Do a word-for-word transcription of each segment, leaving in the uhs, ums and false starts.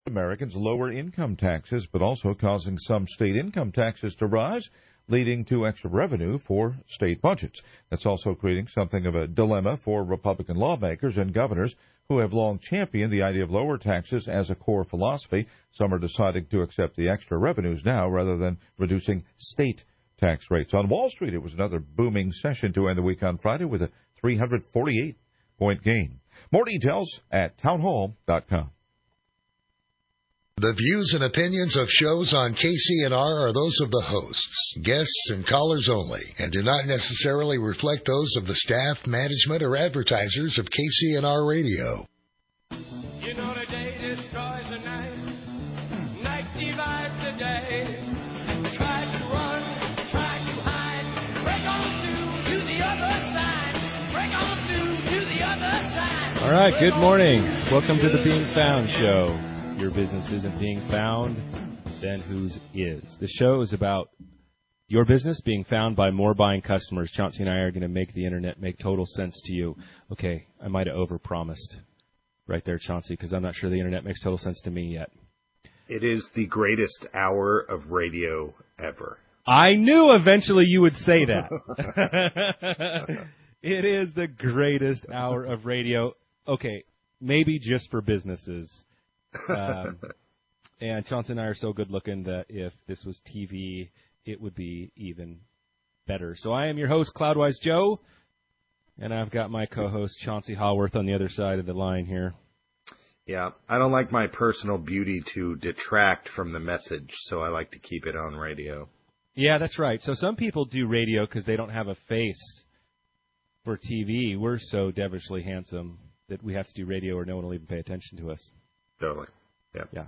Americans lower income taxes, but also causing some state income taxes to rise, leading to extra revenue for state budgets. That's also creating something of a dilemma for Republican lawmakers and governors who have long championed the idea of lower taxes as a core philosophy. Some are deciding to accept the extra revenues now rather than reducing state tax rates. On Wall Street, it was another booming session to end the week on Friday with a three hundred forty-eight point gain. More details at townhall dot com. The views and opinions of shows on K C N R are those of the hosts, guests, and callers only, and do not necessarily reflect those of the staff, management, or advertisers of K C N R Radio. You know the day destroys the night, night divides the day. Try to run, try to hide, break on through to the other side, break on through to the other side. All right, good morning. Welcome to the Being Found Show. Your business isn't being found, then whose is? The show is about your business being found by more buying customers. Chauncey and I are going to make the internet make total sense to you. Okay, I might have overpromised right there, Chauncey, because I'm not sure the internet makes total sense to me yet. It is the greatest hour of radio ever. I knew eventually you would say that. It is the greatest hour of radio. Okay, maybe just for businesses. um, and Chauncey and I are so good looking that if this was T V, it would be even better. So I am your host, Cloudwise Joe, and I've got my co-host, Chauncey Haworth, on the other side of the line here. Yeah, I don't like my personal beauty to detract from the message, so I like to keep it on radio. Yeah, that's right. So some people do radio because they don't have a face for T V. We're so devilishly handsome that we have to do radio or no one will even pay attention to us. Totally. Yeah. Yeah.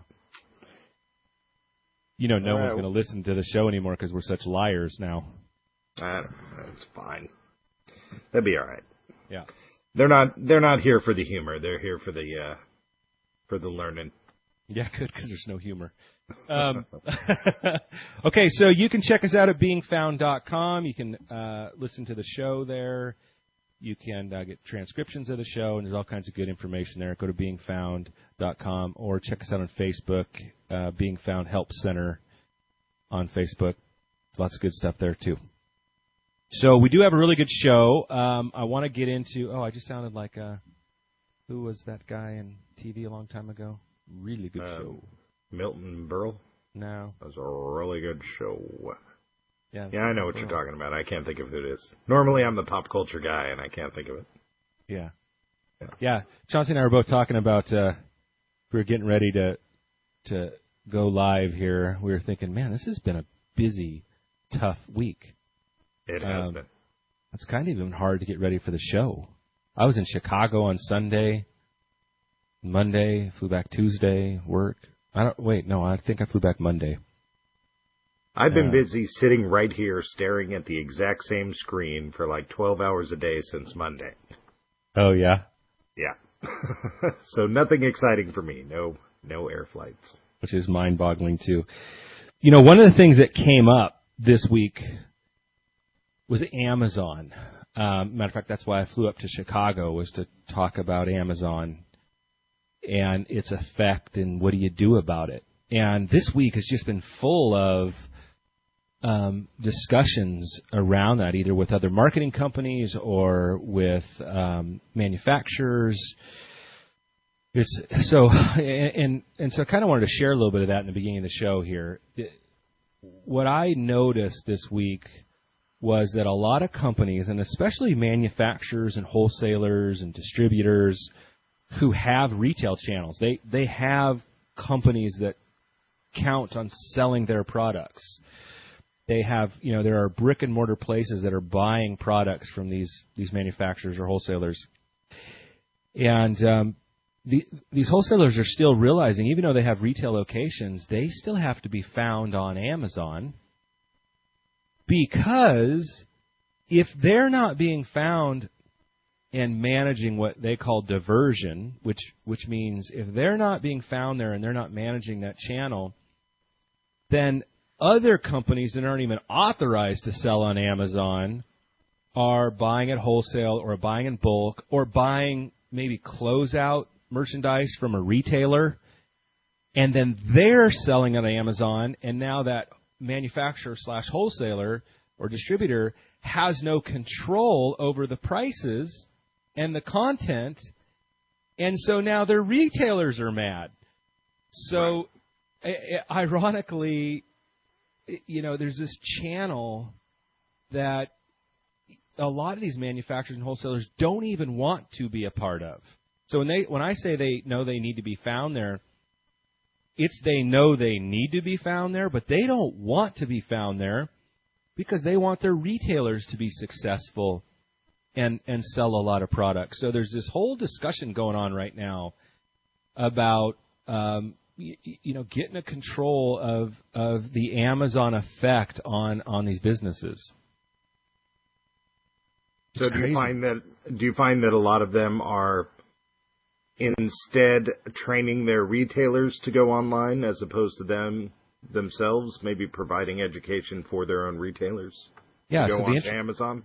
You know, no All one's right. going to listen to the show anymore because we're such liars now. I don't know. It's fine. They'll be all right. Yeah. They're not. They're not here for the humor. They're here for the uh, for the learning. Yeah, good, because there's no humor. Um, okay, so you can check us out at being found dot com. You can uh, listen to the show there. You can uh, get transcriptions of the show, and there's all kinds of good information there. Go to being found dot com or check us out on Facebook, uh, Being Found Help Center on Facebook. Lots of good stuff there, too. So we do have a really good show. Um, I want to get into, oh, I just sounded like, uh, who was that guy in T V a long time ago? Really good Uh, show. Milton Berle. No. That was a really good show. Yeah, Yeah, I know what you're talking about. I can't think of who it is. Normally, I'm the pop culture guy, and I can't think of it. Yeah. Yeah. Yeah. Chauncey and I were both talking about, uh, we were getting ready to to go live here. We were thinking, man, this has been a busy, tough week. It has Um, been. It's kind of even hard to get ready for the show. I was in Chicago on Sunday, Monday, flew back Tuesday, work. I don't, wait, no, I think I flew back Monday. I've been Uh, busy sitting right here staring at the exact same screen for like twelve hours a day since Monday. Oh, yeah? Yeah. So nothing exciting for me. No no air flights. Which is mind-boggling, too. You know, one of the things that came up this week was Amazon. Um, matter of fact, that's why I flew up to Chicago, was to talk about Amazon and its effect and what do you do about it. And this week has just been full of um, discussions around that, either with other marketing companies or with um, manufacturers. It's so, and and so I kind of wanted to share a little bit of that in the beginning of the show here. What I noticed this week was that a lot of companies, and especially manufacturers and wholesalers and distributors who have retail channels, they they have companies that count on selling their products. They have, you know, there are brick and mortar places that are buying products from these these manufacturers or wholesalers, and um, the, these wholesalers are still realizing, even though they have retail locations, they still have to be found on Amazon, because if they're not being found and managing what they call diversion, which which means if they're not being found there and they're not managing that channel, then other companies that aren't even authorized to sell on Amazon are buying at wholesale or buying in bulk or buying maybe closeout merchandise from a retailer and then they're selling on Amazon, and now that manufacturer slash wholesaler or distributor has no control over the prices and the content, and so now their retailers are mad. So, right. I- ironically, you know, there's this channel that a lot of these manufacturers and wholesalers don't even want to be a part of. So when they when I say they know they need to be found there, it's they know they need to be found there, but they don't want to be found there because they want their retailers to be successful and, and sell a lot of products. So there's this whole discussion going on right now about um, you, you know getting a control of of the Amazon effect on, on these businesses. So do you find that do you find that a lot of them are instead training their retailers to go online as opposed to them themselves, maybe providing education for their own retailers? Yeah, to go so on the to Amazon.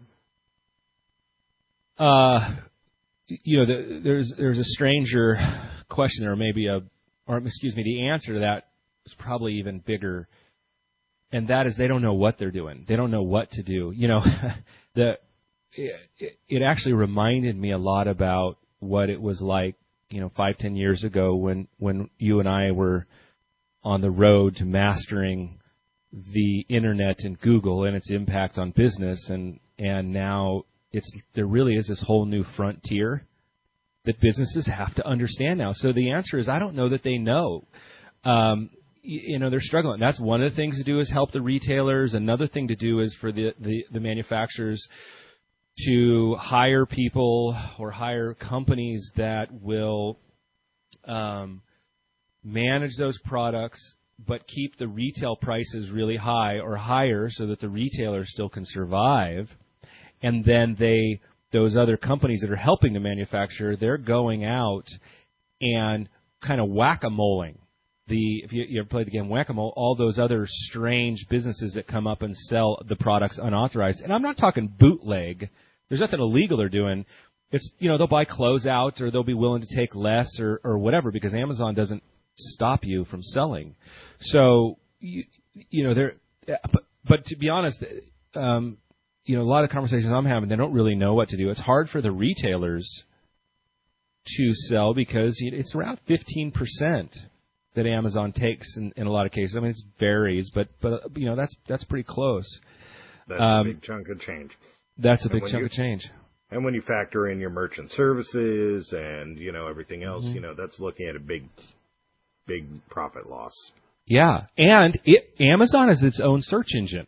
Uh, you know, the, there's there's a stranger question, or maybe a, or excuse me, the answer to that is probably even bigger, and that is they don't know what they're doing. They don't know what to do. You know, the it, it actually reminded me a lot about what it was like, you know, five, ten years ago when, when you and I were on the road to mastering the internet and Google and its impact on business, and, and now it's there really is this whole new frontier that businesses have to understand now. So the answer is I don't know that they know. Um, you, you know, they're struggling. That's one of the things to do is help the retailers. Another thing to do is for the, the, the manufacturers to hire people or hire companies that will um, manage those products but keep the retail prices really high or higher so that the retailer still can survive. And then they, those other companies that are helping the manufacturer, they're going out and kind of whack-a-moling. The, if you, you ever played the game Whack-A-Mole, all those other strange businesses that come up and sell the products unauthorized. And I'm not talking bootleg. There's nothing illegal they're doing. It's, you know, they'll buy clothes out or they'll be willing to take less or, or whatever because Amazon doesn't stop you from selling. So, you, you know, they're, but, but to be honest, um, you know, a lot of conversations I'm having, they don't really know what to do. It's hard for the retailers to sell because it's around fifteen percent that Amazon takes in, in a lot of cases. I mean, it varies, but, but you know, that's that's pretty close. That's um, a big chunk of change. That's a And big chunk you, of change. And when you factor in your merchant services and, you know, everything else, mm-hmm. you know, that's looking at a big, big profit loss. Yeah, and it, Amazon is its own search engine.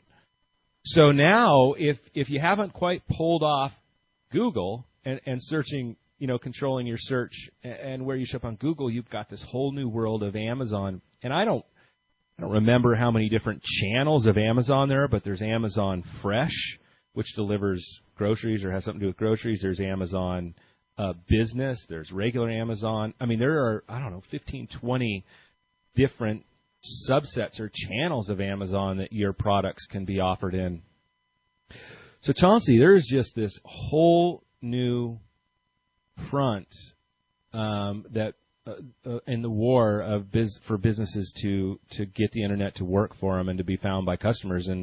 So now, if if you haven't quite pulled off Google and, and searching, you know, controlling your search and, and where you shop on Google, you've got this whole new world of Amazon. And I don't, I don't remember how many different channels of Amazon there are, but there's Amazon Fresh, which delivers groceries or has something to do with groceries. There's Amazon uh, Business. There's regular Amazon. I mean, there are, I don't know, fifteen, twenty different subsets or channels of Amazon that your products can be offered in. So, Chauncey, there's just this whole new front um, that uh, uh, in the war of biz- for businesses to, to get the internet to work for them and to be found by customers. And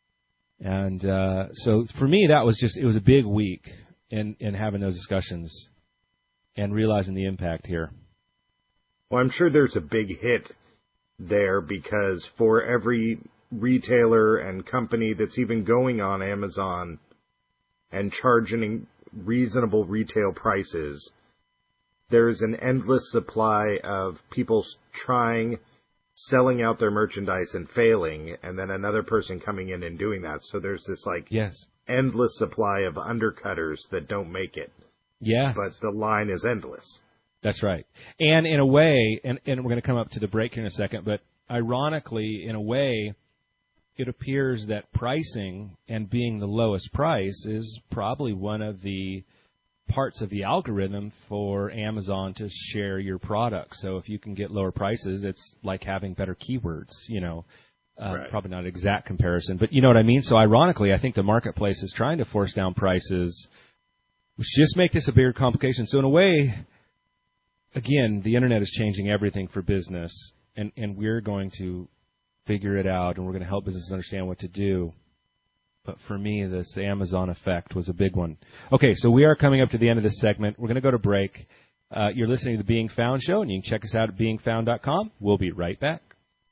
and uh, so for me, that was just, it was a big week in, in having those discussions and realizing the impact here. Well, I'm sure there's a big hit there because for every retailer and company that's even going on Amazon and charging reasonable retail prices, there's an endless supply of people trying, selling out their merchandise and failing, and then another person coming in and doing that. So there's this like yes. endless supply of undercutters that don't make it. Yes. But the line is endless. That's right. And in a way, and, and we're going to come up to the break here in a second, but ironically, in a way, it appears that pricing and being the lowest price is probably one of the parts of the algorithm for Amazon to share your products. So if you can get lower prices, it's like having better keywords, you know. Uh, right. Probably not an exact comparison, but you know what I mean? So ironically, I think the marketplace is trying to force down prices, which just make this a bigger complication. So in a way, again, the internet is changing everything for business, and, and we're going to figure it out, and we're going to help businesses understand what to do. But for me, this Amazon effect was a big one. Okay, so we are coming up to the end of this segment. We're going to go to break. Uh, you're listening to the Being Found Show, and you can check us out at being found dot com. We'll be right back.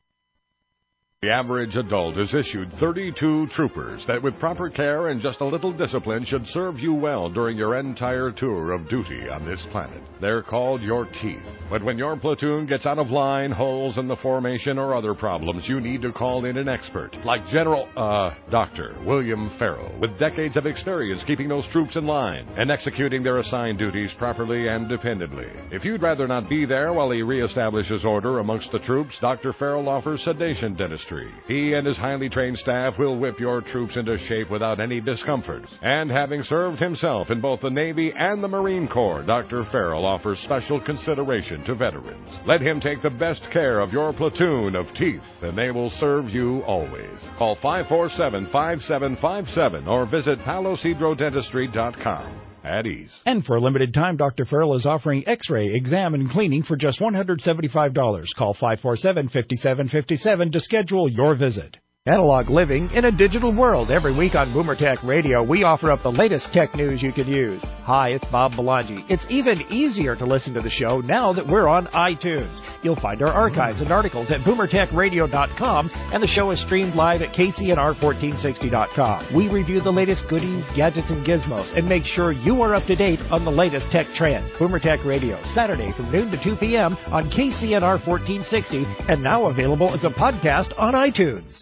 The average adult is issued thirty-two troopers that with proper care and just a little discipline should serve you well during your entire tour of duty on this planet. They're called your teeth. But when your platoon gets out of line, holes in the formation, or other problems, you need to call in an expert like General, uh, Doctor William Farrell, with decades of experience keeping those troops in line and executing their assigned duties properly and dependably. If you'd rather not be there while he reestablishes order amongst the troops, Doctor Farrell offers sedation dentistry. He and his highly trained staff will whip your troops into shape without any discomfort. And having served himself in both the Navy and the Marine Corps, Doctor Farrell offers special consideration to veterans. Let him take the best care of your platoon of teeth, and they will serve you always. Call five four seven, five seven five seven or visit palos hydro dentistry dot com. At ease. And for a limited time, Doctor Farrell is offering X-ray, exam, and cleaning for just one hundred seventy-five dollars. Call five four seven, five seven five seven to schedule your visit. Analog living in a digital world. Every week on Boomer Tech Radio, we offer up the latest tech news you can use. Hi, it's Bob Belangi. It's even easier to listen to the show now that we're on iTunes. You'll find our archives and articles at boomer tech radio dot com, and the show is streamed live at k c n r fourteen sixty dot com. We review the latest goodies, gadgets, and gizmos, and make sure you are up to date on the latest tech trends. Boomer Tech Radio, Saturday from noon to two p.m. on K C N R fourteen sixty, and now available as a podcast on iTunes.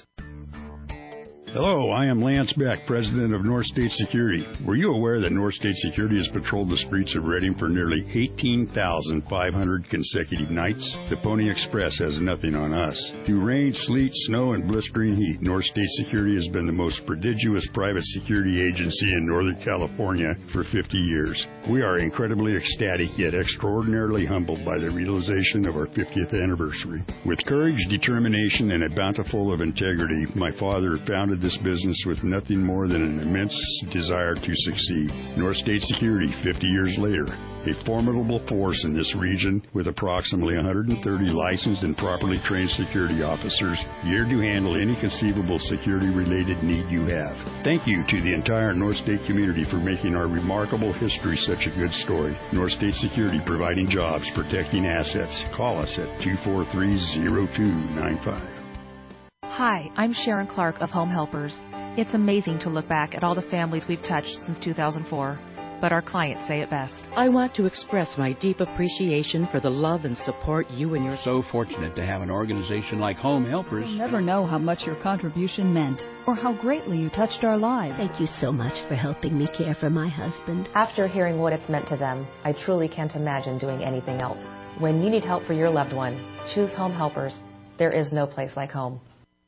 Hello, I am Lance Beck, President of North State Security. Were you aware that North State Security has patrolled the streets of Reading for nearly eighteen thousand five hundred consecutive nights? The Pony Express has nothing on us. Through rain, sleet, snow, and blistering heat, North State Security has been the most prodigious private security agency in Northern California for fifty years. We are incredibly ecstatic yet extraordinarily humbled by the realization of our fiftieth anniversary. With courage, determination, and a bountiful of integrity, my father founded this business with nothing more than an immense desire to succeed. North State Security, fifty years later, a formidable force in this region with approximately one hundred thirty licensed and properly trained security officers geared to handle any conceivable security-related need you have. Thank you to the entire North State community for making our remarkable history such a good story. North State Security, providing jobs, protecting assets. Call us at two four three, zero two nine five. Hi, I'm Sharon Clark of Home Helpers. It's amazing to look back at all the families we've touched since two thousand four, but our clients say it best. I want to express my deep appreciation for the love and support you and your... So fortunate to have an organization like Home Helpers. You'll never know how much your contribution meant or how greatly you touched our lives. Thank you so much for helping me care for my husband. After hearing what it's meant to them, I truly can't imagine doing anything else. When you need help for your loved one, choose Home Helpers. There is no place like home.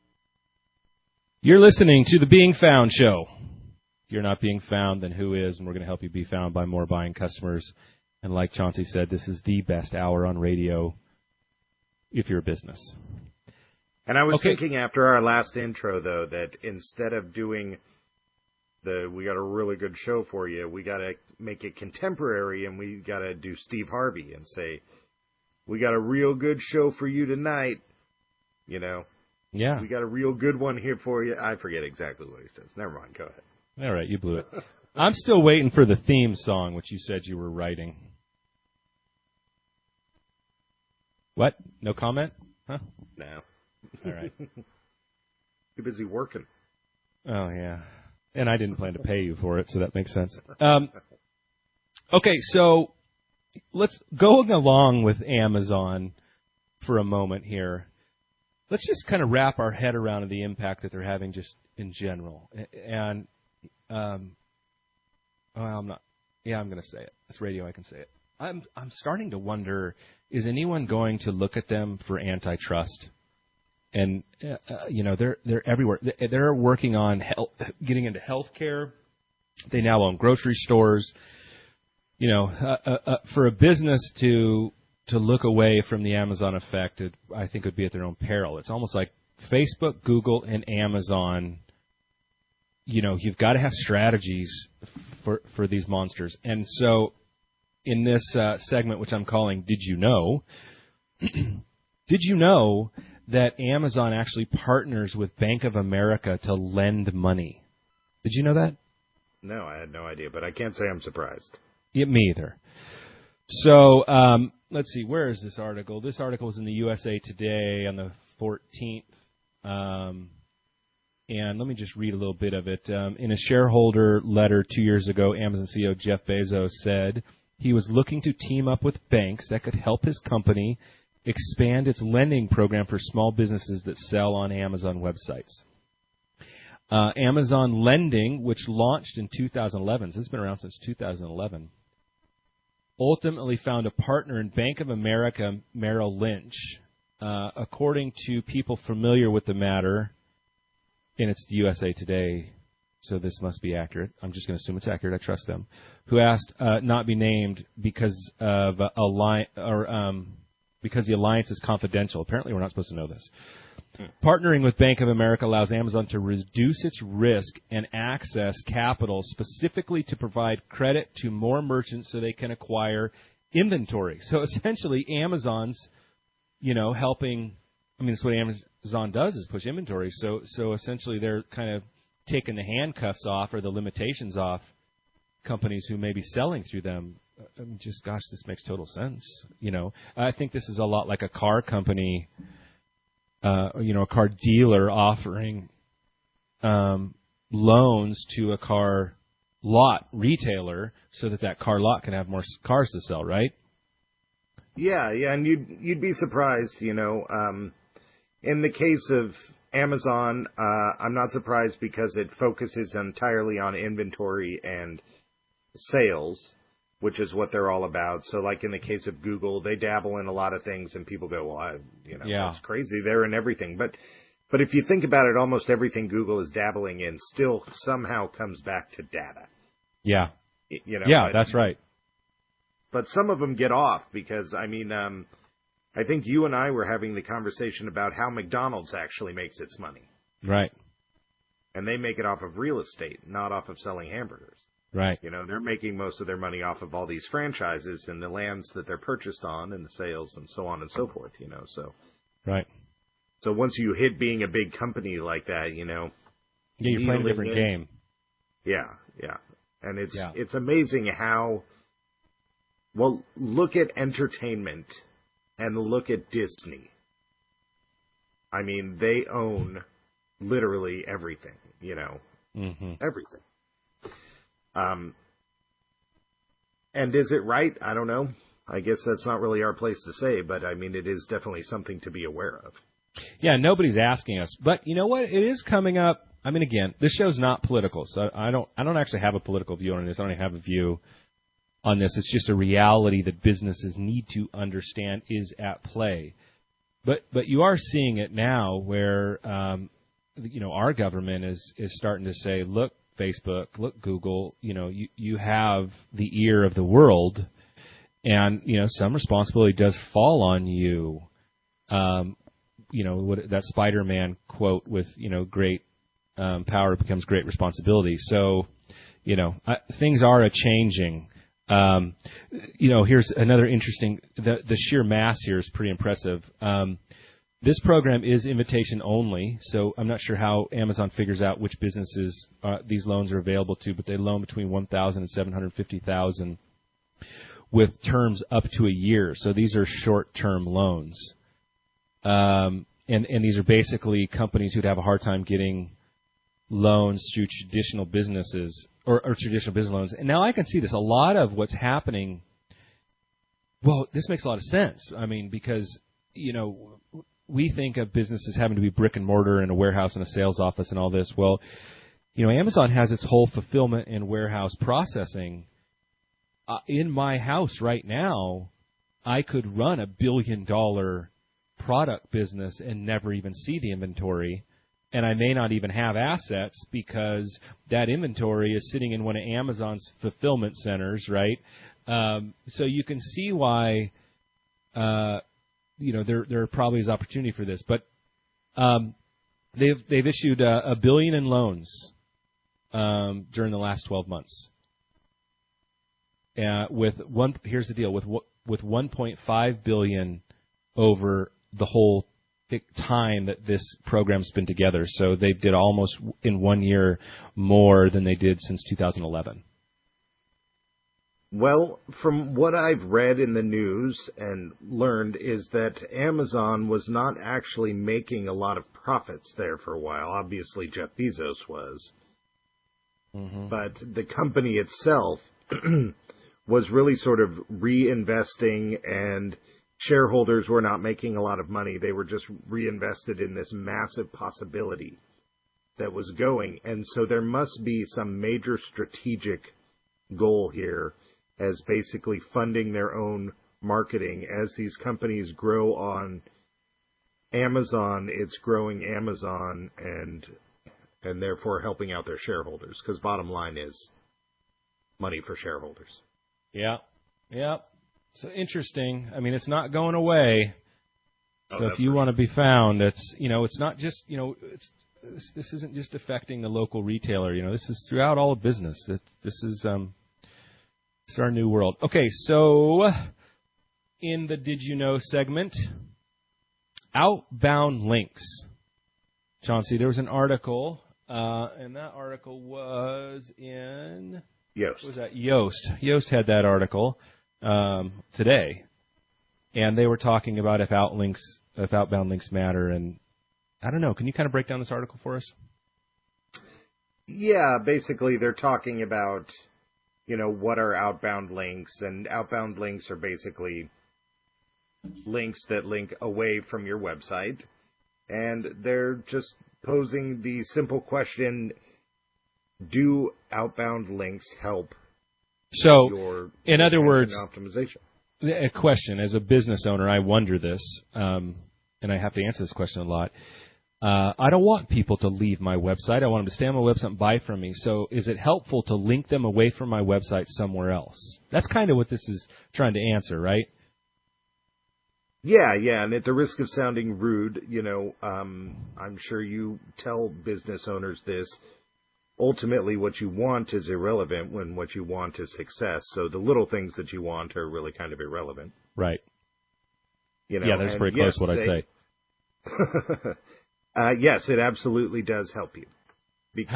You're listening to the Being Found Show. If you're not being found, then who is? And we're going to help you be found by more buying customers. And like Chauncey said, this is the best hour on radio if you're a business. And I was okay. thinking after our last intro, though, that instead of doing the we got a really good show for you, we got to make it contemporary, and we got to do Steve Harvey and say, we got a real good show for you tonight, you know. Yeah. We got a real good one here for you. I forget exactly what he says. Never mind. Go ahead. All right. You blew it. I'm still waiting for the theme song, which you said you were writing. What? No comment? Huh? No. All right. Too busy working. Oh, yeah. And I didn't plan to pay you for it, so that makes sense. Um, okay, so let's going along with Amazon for a moment here. Let's just kind of wrap our head around the impact that they're having just in general. And, um, well, I'm not, yeah, I'm going to say it. It's radio, I can say it. I'm I'm starting to wonder, is anyone going to look at them for antitrust? And, uh, you know, they're they're everywhere. They're working on health, getting into healthcare. They now own grocery stores. You know, uh, uh, uh, for a business to to look away from the Amazon effect, it, I think would be at their own peril. It's almost like Facebook, Google, and Amazon. You know, you've got to have strategies for for these monsters. And so, in this uh, segment, which I'm calling "Did You Know," Did you know that Amazon actually partners with Bank of America to lend money? Did you know that? No, I had no idea, but I can't say I'm surprised. Yeah, me either. So, um, let's see, where is this article? This article was in the U S A Today on the fourteenth. Um, and let me just read a little bit of it. Um, in a shareholder letter two years ago, Amazon C E O Jeff Bezos said he was looking to team up with banks that could help his company expand its lending program for small businesses that sell on Amazon websites. Uh, Amazon Lending, which launched in two thousand eleven, so it's been around since two thousand eleven, ultimately found a partner in Bank of America Merrill Lynch. Uh, according to people familiar with the matter, and it's the U S A Today, so this must be accurate. I'm just going to assume it's accurate. I trust them. Who asked uh, not be named because of uh, alli- or um, because the alliance is confidential. Apparently, we're not supposed to know this. Hmm. Partnering with Bank of America allows Amazon to reduce its risk and access capital specifically to provide credit to more merchants so they can acquire inventory. So essentially, Amazon's, you know, helping. I mean, that's what Amazon does is push inventory. So, so essentially, they're kind of taking the handcuffs off or the limitations off companies who may be selling through them. I mean, just, gosh, this makes total sense. You know, I think this is a lot like a car company, uh, you know, a car dealer offering um, loans to a car lot retailer so that that car lot can have more cars to sell, right? Yeah, yeah, and you'd you'd be surprised, you know. Um, in the case of Amazon, uh, I'm not surprised because it focuses entirely on inventory and sales, which is what they're all about. So, like in the case of Google, they dabble in a lot of things, and people go, "Well, I, you know, yeah. that's crazy. They're in everything." But, but if you think about it, almost everything Google is dabbling in still somehow comes back to data. Yeah. You know. Yeah, but, that's right. But some of them get off because, I mean, um, I think you and I were having the conversation about how McDonald's actually makes its money. Right. And they make it off of real estate, not off of selling hamburgers. Right. You know, they're making most of their money off of all these franchises and the lands that they're purchased on and the sales and so on and so forth, you know, so. Right. So once you hit being a big company like that, you know. Yeah, you're playing a different game. Yeah, yeah. And it's yeah. it's amazing how, well, look at entertainment and look at Disney. I mean, they own literally everything, you know, mm-hmm. everything. Um, and is it right? I don't know. I guess that's not really our place to say, but I mean, it is definitely something to be aware of. Yeah, nobody's asking us, but you know what? It is coming up. I mean, again, this show's not political, so I don't. I don't actually have a political view on this. I don't have a view on this. It's just a reality that businesses need to understand is at play. But but you are seeing it now, where um, you know our government is is starting to say, look, Facebook, look, Google, you know, you you have the ear of the world, and you know some responsibility does fall on you. Um, you know what that Spider-Man quote with you know great um, power becomes great responsibility. So you know I, things are a changing. Um, you know, here's another interesting. The the sheer mass here is pretty impressive. Um, This program is invitation only, so I'm not sure how Amazon figures out which businesses uh, these loans are available to, but they loan between one thousand dollars and seven hundred fifty thousand dollars with terms up to a year. So these are short-term loans. Um, and, and these are basically companies who'd have a hard time getting loans through traditional businesses or, or traditional business loans. And now I can see this. A lot of what's happening, well, this makes a lot of sense. I mean, because, you know, we think of businesses having to be brick and mortar and a warehouse and a sales office and all this. Well, you know, Amazon has its whole fulfillment and warehouse processing. Uh, in my house right now, I could run a billion dollar product business and never even see the inventory. And I may not even have assets because that inventory is sitting in one of Amazon's fulfillment centers, right? Um, so you can see why, uh, you know, there there probably is opportunity for this. But um, they've they've issued uh, a billion in loans um, during the last twelve months. Uh, with one, here's the deal: with with one point five billion over the whole time that this program's been together. So they did almost in one year more than they did since two thousand eleven. Well, from what I've read in the news and learned is that Amazon was not actually making a lot of profits there for a while. Obviously, Jeff Bezos was. Mm-hmm. But the company itself was really sort of reinvesting, and shareholders were not making a lot of money. They were just reinvested in this massive possibility that was going. And so there must be some major strategic goal here as basically funding their own marketing. As these companies grow on Amazon, it's growing Amazon and and therefore helping out their shareholders, because bottom line is money for shareholders. Yeah, yeah. So interesting. I mean, it's not going away. So oh, if you want to be found, it's, you know, it's not just, you know, it's this, this isn't just affecting the local retailer. You know, this is throughout all of business. It, this is um, it's our new world. Okay, so in the Did You Know segment, outbound links. Chauncey, there was an article, uh, and that article was in Yoast. What was that? Yoast. Yoast had that article um, today, and they were talking about if outlinks, if outbound links matter, and I don't know. Can you kind of break down this article for us? Yeah, basically they're talking about, you know, what are outbound links, and outbound links are basically links that link away from your website, and they're just posing the simple question, do outbound links help so, your in other words, optimization? A question, as a business owner, I wonder this, um, and I have to answer this question a lot. Uh, I don't want people to leave my website. I want them to stay on my website and buy from me. So is it helpful to link them away from my website somewhere else? That's kind of what this is trying to answer, right? Yeah, yeah, and at the risk of sounding rude, you know, um, I'm sure you tell business owners this. Ultimately, what you want is irrelevant when what you want is success. So the little things that you want are really kind of irrelevant. Right. You know, yeah, that's pretty close yes, what I they, say. uh, yes, it absolutely does help you. Because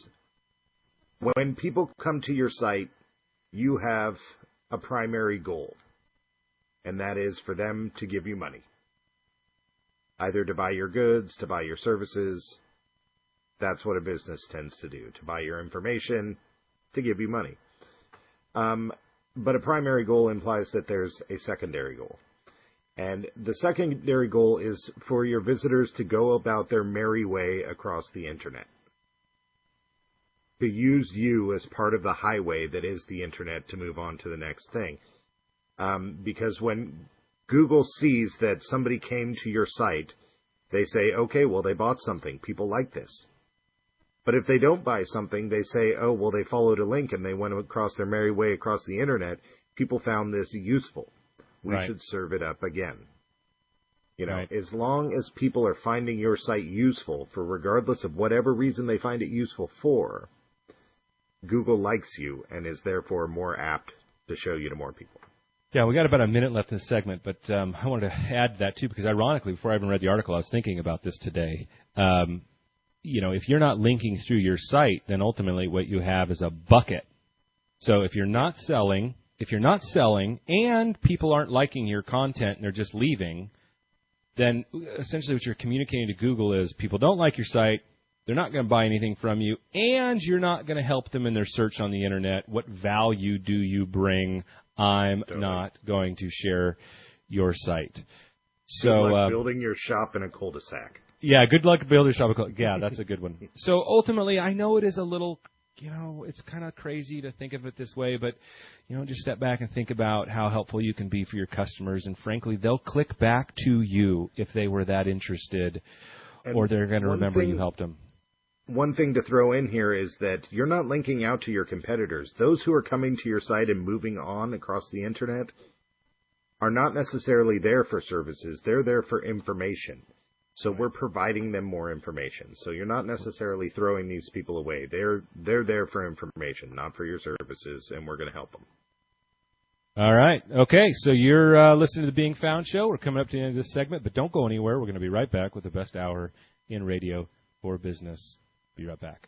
How? When people come to your site, you have a primary goal, and that is for them to give you money. Either to buy your goods, to buy your services. That's what a business tends to do, to buy your information, to give you money. Um, but a primary goal implies that there's a secondary goal. And the secondary goal is for your visitors to go about their merry way across the Internet. To use you as part of the highway that is the Internet to move on to the next thing. Um, because when Google sees that somebody came to your site, they say, okay, well, they bought something. People like this. But if they don't buy something, they say, oh, well, they followed a link and they went across their merry way across the Internet. People found this useful. We right. should serve it up again. You know, right. as long as people are finding your site useful, for regardless of whatever reason they find it useful for, Google likes you and is therefore more apt to show you to more people. Yeah, we got about a minute left in this segment, but um, I wanted to add that too, because ironically, before I even read the article, I was thinking about this today. Um, you know, if you're not linking through your site, then ultimately what you have is a bucket. So if you're not selling, if you're not selling and people aren't liking your content and they're just leaving, then essentially what you're communicating to Google is people don't like your site, they're not going to buy anything from you, and you're not going to help them in their search on the Internet. What value do you bring? I'm totally. not going to share your site. So good luck um, building your shop in a cul-de-sac. Yeah, good luck building your shop. Yeah, that's a good one. So ultimately, I know it is a little, you know, it's kind of crazy to think of it this way, but, you know, just step back and think about how helpful you can be for your customers, and frankly, they'll click back to you if they were that interested, and or they're going to remember thing, you helped them. One thing to throw in here is that you're not linking out to your competitors. Those who are coming to your site and moving on across the Internet are not necessarily there for services. They're there for information. So we're providing them more information. So you're not necessarily throwing these people away. They're they're there for information, not for your services, and we're going to help them. All right. Okay, so you're uh, listening to the Being Found Show. We're coming up to the end of this segment, but don't go anywhere. We're going to be right back with the best hour in radio for business. Be right back.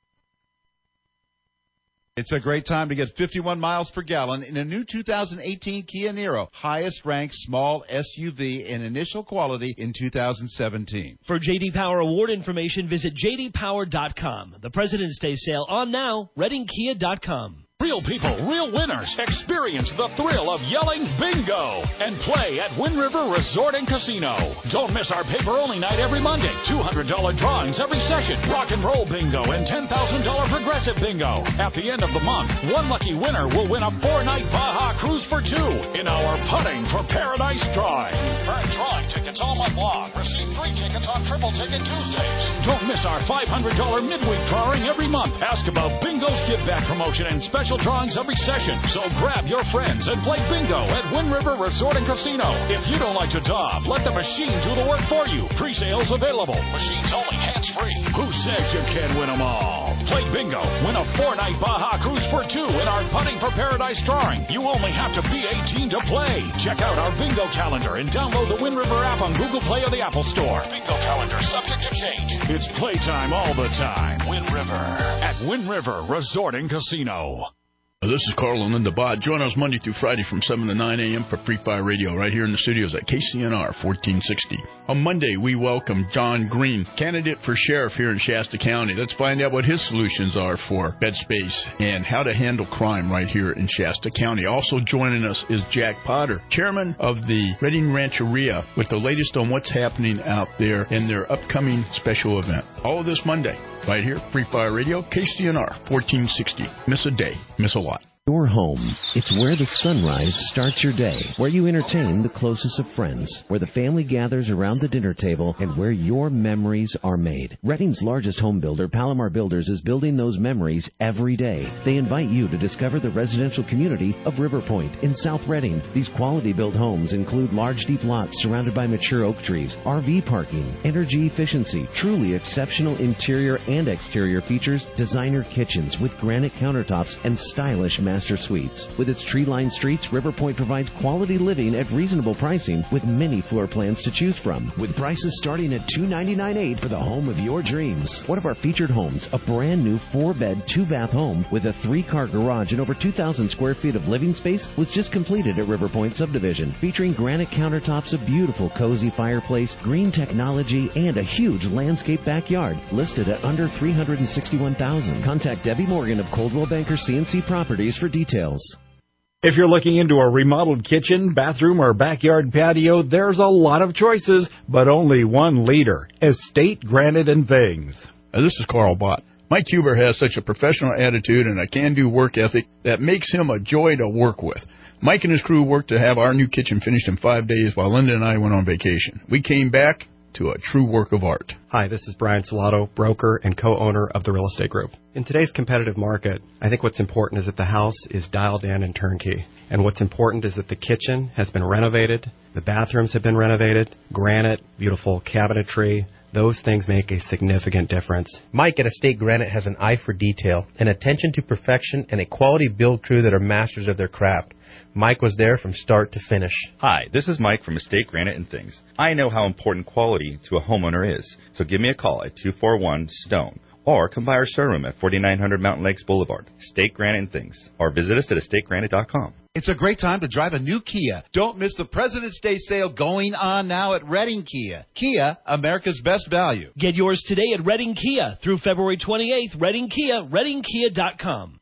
It's a great time to get fifty-one miles per gallon in a new two thousand eighteen Kia Niro, highest-ranked small S U V in initial quality in two thousand seventeen. For J D Power award information, visit j d power dot com. The President's Day sale on now, reading kia dot com. Real people, real winners. Experience the thrill of yelling bingo and play at Wind River Resort and Casino. Don't miss our paper-only night every Monday. two hundred dollars drawings every session. Rock and roll bingo and ten thousand dollars progressive bingo. At the end of the month, one lucky winner will win a four-night Baja cruise for two in our Putting for Paradise drawing. Earn drawing tickets all month long. Receive three tickets on Triple Ticket Tuesdays. Don't miss our five hundred dollars midweek drawing every month. Ask about Bingo's Give Back promotion and special drawings every session. So grab your friends and play bingo at Wind River Resort and Casino. If you don't like to daub, let the machine do the work for you. Pre-sales available. Machines only, hands-free. Who says you can't win them all? Play bingo. Win a four-night Baja cruise for two in our Putting for Paradise drawing. You only have to be eighteen to play. Check out our bingo calendar and download the Wind River app on Google Play or the Apple Store. Bingo calendar subject to change. It's playtime all the time. Wind River at Wind River Resort and Casino. This is Carl and Linda Bott. Join us Monday through Friday from seven to nine a.m. for Free Fire Radio right here in the studios at K C N R fourteen sixty. On Monday, we welcome John Green, candidate for sheriff here in Shasta County. Let's find out what his solutions are for bed space and how to handle crime right here in Shasta County. Also joining us is Jack Potter, chairman of the Reading Rancheria, with the latest on what's happening out there in their upcoming special event. All of this Monday, right here, Free Fire Radio, K C N R fourteen sixty. Miss a day, miss a lot. Your home. It's where the sunrise starts your day, where you entertain the closest of friends, where the family gathers around the dinner table, and where your memories are made. Reading's largest home builder, Palomar Builders, is building those memories every day. They invite you to discover the residential community of River Point in South Reading. These quality-built homes include large, deep lots surrounded by mature oak trees, R V parking, energy efficiency, truly exceptional interior and exterior features, designer kitchens with granite countertops, and stylish master suites. With its tree-lined streets, River Point provides quality living at reasonable pricing with many floor plans to choose from, with prices starting at two hundred ninety-nine thousand eight hundred dollars for the home of your dreams. One of our featured homes, a brand new four-bed, two-bath home with a three-car garage and over two thousand square feet of living space, was just completed at River Point Subdivision, featuring granite countertops, a beautiful cozy fireplace, green technology, and a huge landscape backyard, listed at under three hundred sixty-one thousand dollars. Contact Debbie Morgan of Coldwell Banker C and C Properties for details. If you're looking into a remodeled kitchen, bathroom, or backyard patio, there's a lot of choices, but only one leader, Estate Granite and Things. Uh, this is Carl Bott. Mike Huber has such a professional attitude and a can-do work ethic that makes him a joy to work with. Mike and his crew worked to have our new kitchen finished in five days while Linda and I went on vacation. We came back to a true work of art. Hi, this is Brian Salato, broker and co-owner of the Real Estate Group. In today's competitive market, I think what's important is that the house is dialed in and turnkey. And what's important is that the kitchen has been renovated, the bathrooms have been renovated, granite, beautiful cabinetry. Those things make a significant difference. Mike at Estate Granite has an eye for detail, an attention to perfection, and a quality build crew that are masters of their craft. Mike was there from start to finish. Hi, this is Mike from Estate Granite and Things. I know how important quality to a homeowner is, so give me a call at two four one STONE or come by our showroom at forty-nine hundred Mountain Lakes Boulevard, Estate Granite and Things, or visit us at estate granite dot com. It's a great time to drive a new Kia. Don't miss the President's Day sale going on now at Reading Kia. Kia, America's best value. Get yours today at Reading Kia through February twenty-eighth. Reading Kia, reading kia dot com.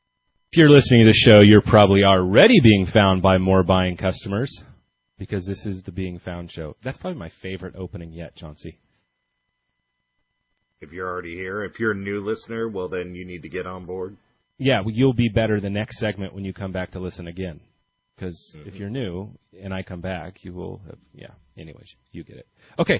If you're listening to the show, you're probably already being found by more buying customers, because this is the Being Found show. That's probably my favorite opening yet, Chauncey. If you're already here, if you're a new listener, well, then you need to get on board. Yeah, well, you'll be better the next segment when you come back to listen again. Because mm-hmm. if you're new and I come back, you will have, yeah, anyways, you get it. Okay.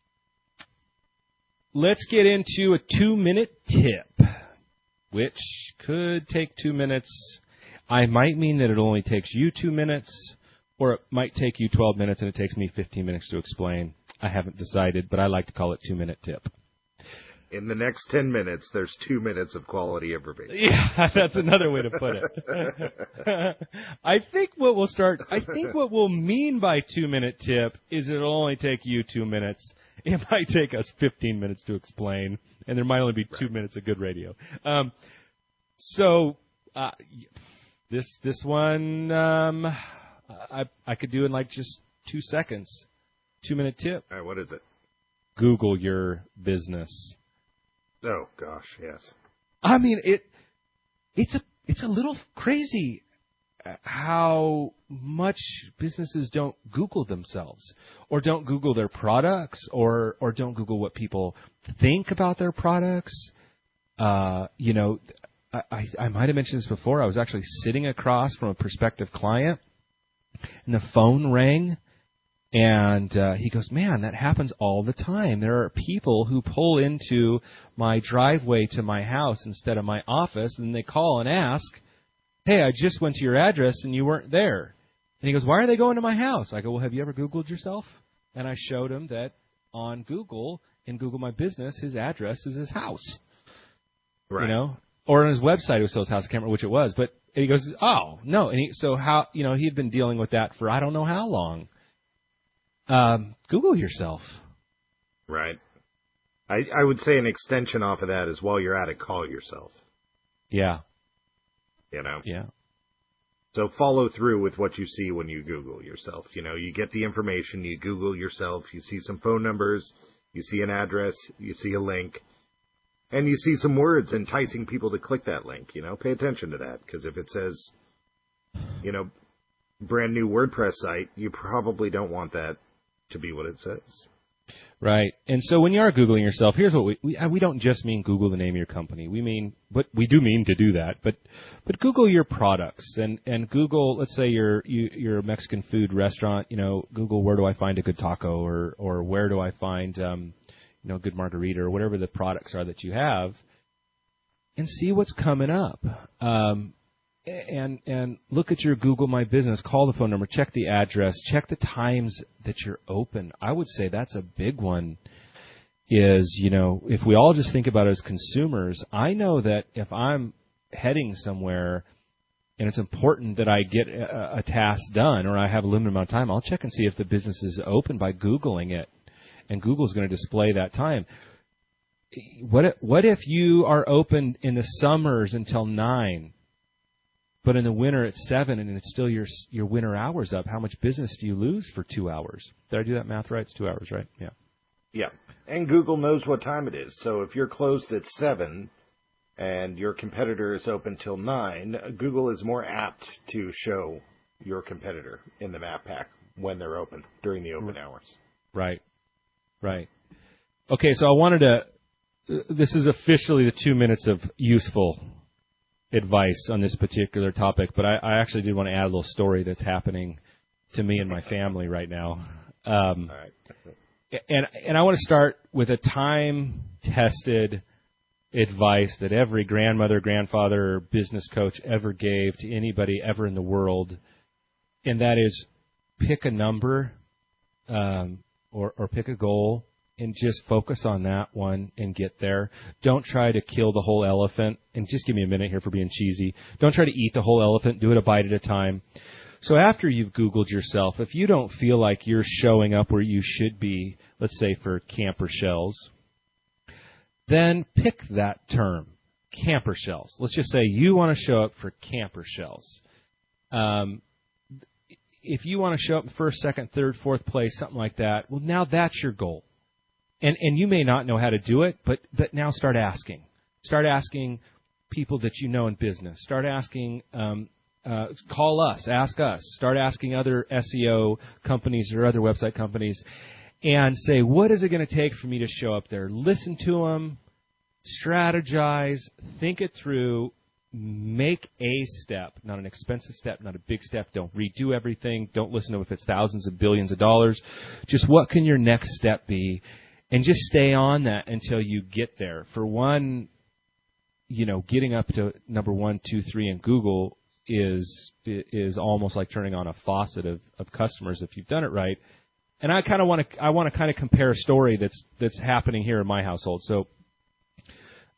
Let's get into a two-minute tip, which could take two minutes. I might mean that it only takes you two minutes, or it might take you twelve minutes and it takes me fifteen minutes to explain. I haven't decided, but I like to call it two-minute tip. In the next ten minutes, there's two minutes of quality information. Yeah, that's another way to put it. I think what we'll start, I think what we'll mean by two-minute tip is it'll only take you two minutes. It might take us fifteen minutes to explain, and there might only be two right. minutes of good radio. Um, so uh, this this one um, I I could do in like just two seconds. Two-minute tip. All right, what is it? Google your business. Oh gosh, yes. I mean it. It's a it's a little crazy how much businesses don't Google themselves, or don't Google their products, or or don't Google what people think about their products. Uh, you know, I I, I might have mentioned this before. I was actually sitting across from a prospective client, and the phone rang. And uh, he goes, man, that happens all the time. There are people who pull into my driveway to my house instead of my office, and they call and ask, hey, I just went to your address and you weren't there. And he goes, why are they going to my house? I go, well, have you ever Googled yourself? And I showed him that on Google, in Google My Business, his address is his house. Right. You know, or on his website it was still his house. I can't remember which it was. But he goes, oh, no. And he, so how, you know, he had been dealing with that for I don't know how long. Um, Google yourself. Right. I, I would say an extension off of that is while you're at it, call yourself. Yeah. You know? Yeah. So follow through with what you see when you Google yourself. You know, you get the information, you Google yourself, you see some phone numbers, you see an address, you see a link, and you see some words enticing people to click that link. You know, pay attention to that, because if it says, you know, brand new WordPress site, you probably don't want that to be what it says. Right. And so when you are Googling yourself, here's what we, we, we don't just mean Google the name of your company. We mean, but we do mean to do that, but, but Google your products and, and Google, let's say you're, you, you're a Mexican food restaurant, you know, Google where do I find a good taco, or, or where do I find, um, you know, a good margarita, or whatever the products are that you have, and see what's coming up. Um, And and look at your Google My Business, call the phone number, check the address, check the times that you're open. I would say that's a big one is, you know, if we all just think about it as consumers, I know that if I'm heading somewhere and it's important that I get a, a task done, or I have a limited amount of time, I'll check and see if the business is open by Googling it. And Google's going to display that time. What if, what if you are open in the summers until nine? But in the winter it's seven, and it's still your your winter hours up. How much business do you lose for two hours? Did I do that math right? It's two hours, right? Yeah. Yeah. And Google knows what time it is. So if you're closed at seven and your competitor is open till nine, Google is more apt to show your competitor in the map pack when they're open during the open hours. Right. Right. Okay, so I wanted to. This is officially the two minutes of useful advice on this particular topic, but I, I actually did want to add a little story that's happening to me and my family right now. Um, All right. and and I want to start with a time-tested advice that every grandmother, grandfather, or business coach ever gave to anybody ever in the world, and that is pick a number um, or, or pick a goal and just focus on that one and get there. Don't try to kill the whole elephant. And just give me a minute here for being cheesy. Don't try to eat the whole elephant. Do it a bite at a time. So after you've Googled yourself, if you don't feel like you're showing up where you should be, let's say for camper shells, then pick that term, camper shells. Let's just say you want to show up for camper shells. Um, if you want to show up in first, second, third, fourth place, something like that, well, now that's your goal. And and you may not know how to do it, but, but now start asking. Start asking people that you know in business. Start asking, um, uh, call us, ask us. Start asking other S E O companies or other website companies and say, what is it going to take for me to show up there? Listen to them, strategize, think it through, make a step, not an expensive step, not a big step. Don't redo everything. Don't listen to if it's thousands of billions of dollars. Just what can your next step be? And just stay on that until you get there. For one, you know, getting up to number one, two, three in Google is is almost like turning on a faucet of, of customers if you've done it right. And I kind of want to I want to kind of compare a story that's that's happening here in my household. So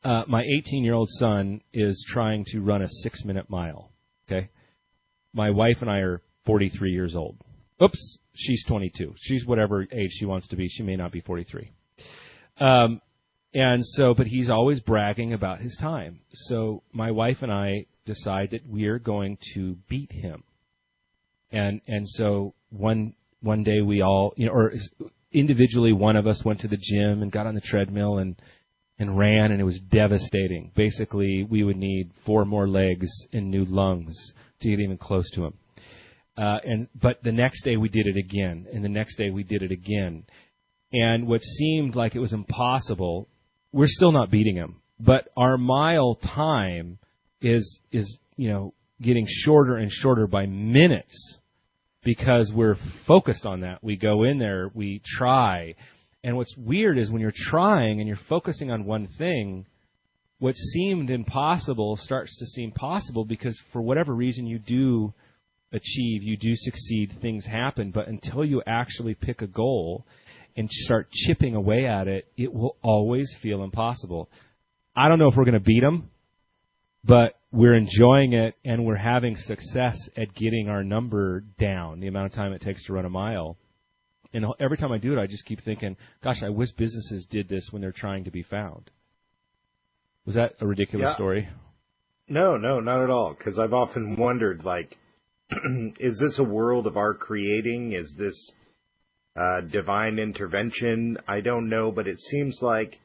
uh, my eighteen-year-old son is trying to run a six-minute mile. Okay, my wife and I are forty-three years old. Oops, she's twenty-two. She's whatever age she wants to be. She may not be forty-three. Um, and so, but he's always bragging about his time. So my wife and I decide that we're going to beat him. And and so one one day we all, you know, or individually one of us went to the gym and got on the treadmill and and ran, and it was devastating. Basically, we would need four more legs and new lungs to get even close to him. Uh, and but the next day we did it again, and the next day we did it again. And what seemed like it was impossible, we're still not beating him. But our mile time is is you know getting shorter and shorter by minutes because we're focused on that. We go in there, we try. And what's weird is when you're trying and you're focusing on one thing, what seemed impossible starts to seem possible because for whatever reason you do achieve, you do succeed, things happen. But until you actually pick a goal and start chipping away at it, it will always feel impossible. I don't know if we're going to beat them, but we're enjoying it and we're having success at getting our number down, the amount of time it takes to run a mile. And every time I do it, I just keep thinking, gosh, I wish businesses did this when they're trying to be found. Was that a ridiculous yeah. story? No, no, not at all. Because I've often wondered, like, is this a world of our creating? Is this uh, divine intervention? I don't know, but it seems like,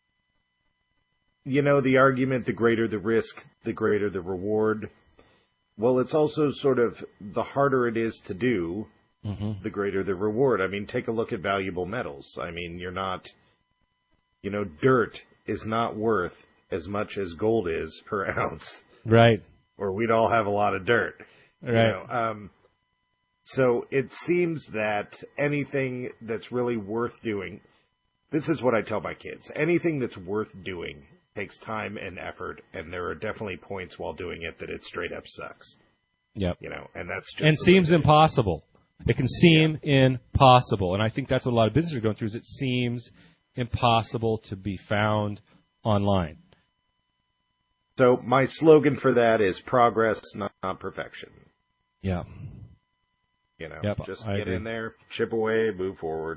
you know, the argument, the greater the risk, the greater the reward. Well, it's also sort of the harder it is to do, mm-hmm. the greater the reward. I mean, take a look at valuable metals. I mean, you're not, you know, dirt is not worth as much as gold is per ounce. Right. Or we'd all have a lot of dirt. Right. You know, um, so it seems that anything that's really worth doing, this is what I tell my kids, anything that's worth doing takes time and effort, and there are definitely points while doing it that it straight up sucks. Yep. You know, and that's just and seems impossible. It can seem yeah. impossible, and I think that's what a lot of businesses are going through. Is it seems impossible to be found online. So my slogan for that is progress, not, not perfection. Yeah. You know, yep, just I get agree. in there, chip away, move forward.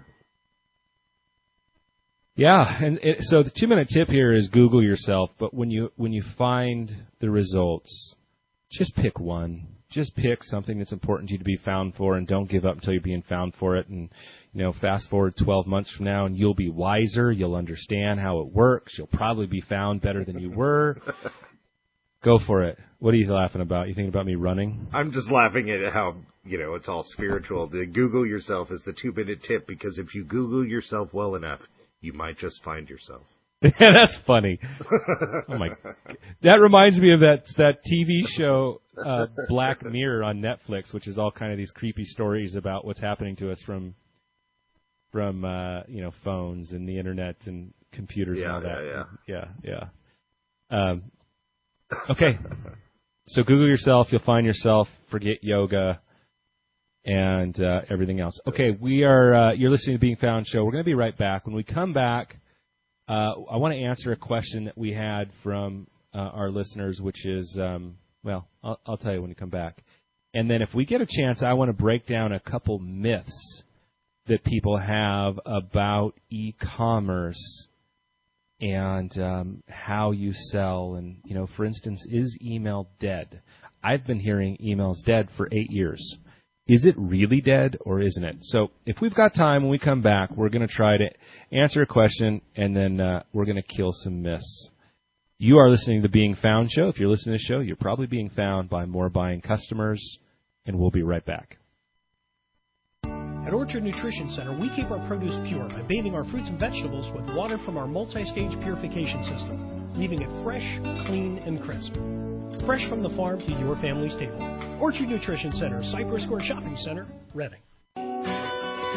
Yeah, and it, so the two-minute tip here is Google yourself, but when you when you find the results, just pick one. Just pick something that's important to you to be found for, and don't give up until you're being found for it. And, you know, fast forward twelve months from now, and you'll be wiser. You'll understand how it works. You'll probably be found better than you were. Go for it. What are you laughing about? You thinking about me running? I'm just laughing at how, you know, it's all spiritual. The Google yourself is the two-minute tip, because if you Google yourself well enough, you might just find yourself. That's funny. Oh my! That reminds me of that that T V show uh, Black Mirror on Netflix, which is all kind of these creepy stories about what's happening to us from from uh, you know phones and the internet and computers yeah, and all that. Yeah, yeah, yeah. yeah. Um, okay, so Google yourself. You'll find yourself. Forget yoga and uh, everything else. Okay, we are. Uh, you're listening to Being Found Show. We're going to be right back. When we come back. Uh, I want to answer a question that we had from uh, our listeners, which is, um, well, I'll, I'll tell you when you come back. And then if we get a chance, I want to break down a couple myths that people have about e-commerce and um, how you sell. And, you know, for instance, is email dead? I've been hearing email's dead for eight years. Is it really dead or isn't it? So if we've got time when we come back, we're going to try to answer a question, and then uh, we're going to kill some myths. You are listening to the Being Found Show. If you're listening to the show, you're probably being found by more buying customers, and we'll be right back. At Orchard Nutrition Center, we keep our produce pure by bathing our fruits and vegetables with water from our multi-stage purification system, leaving it fresh, clean, and crisp. Fresh from the farm to your family's table. Orchard Nutrition Center, Cypress Square Shopping Center, Reading.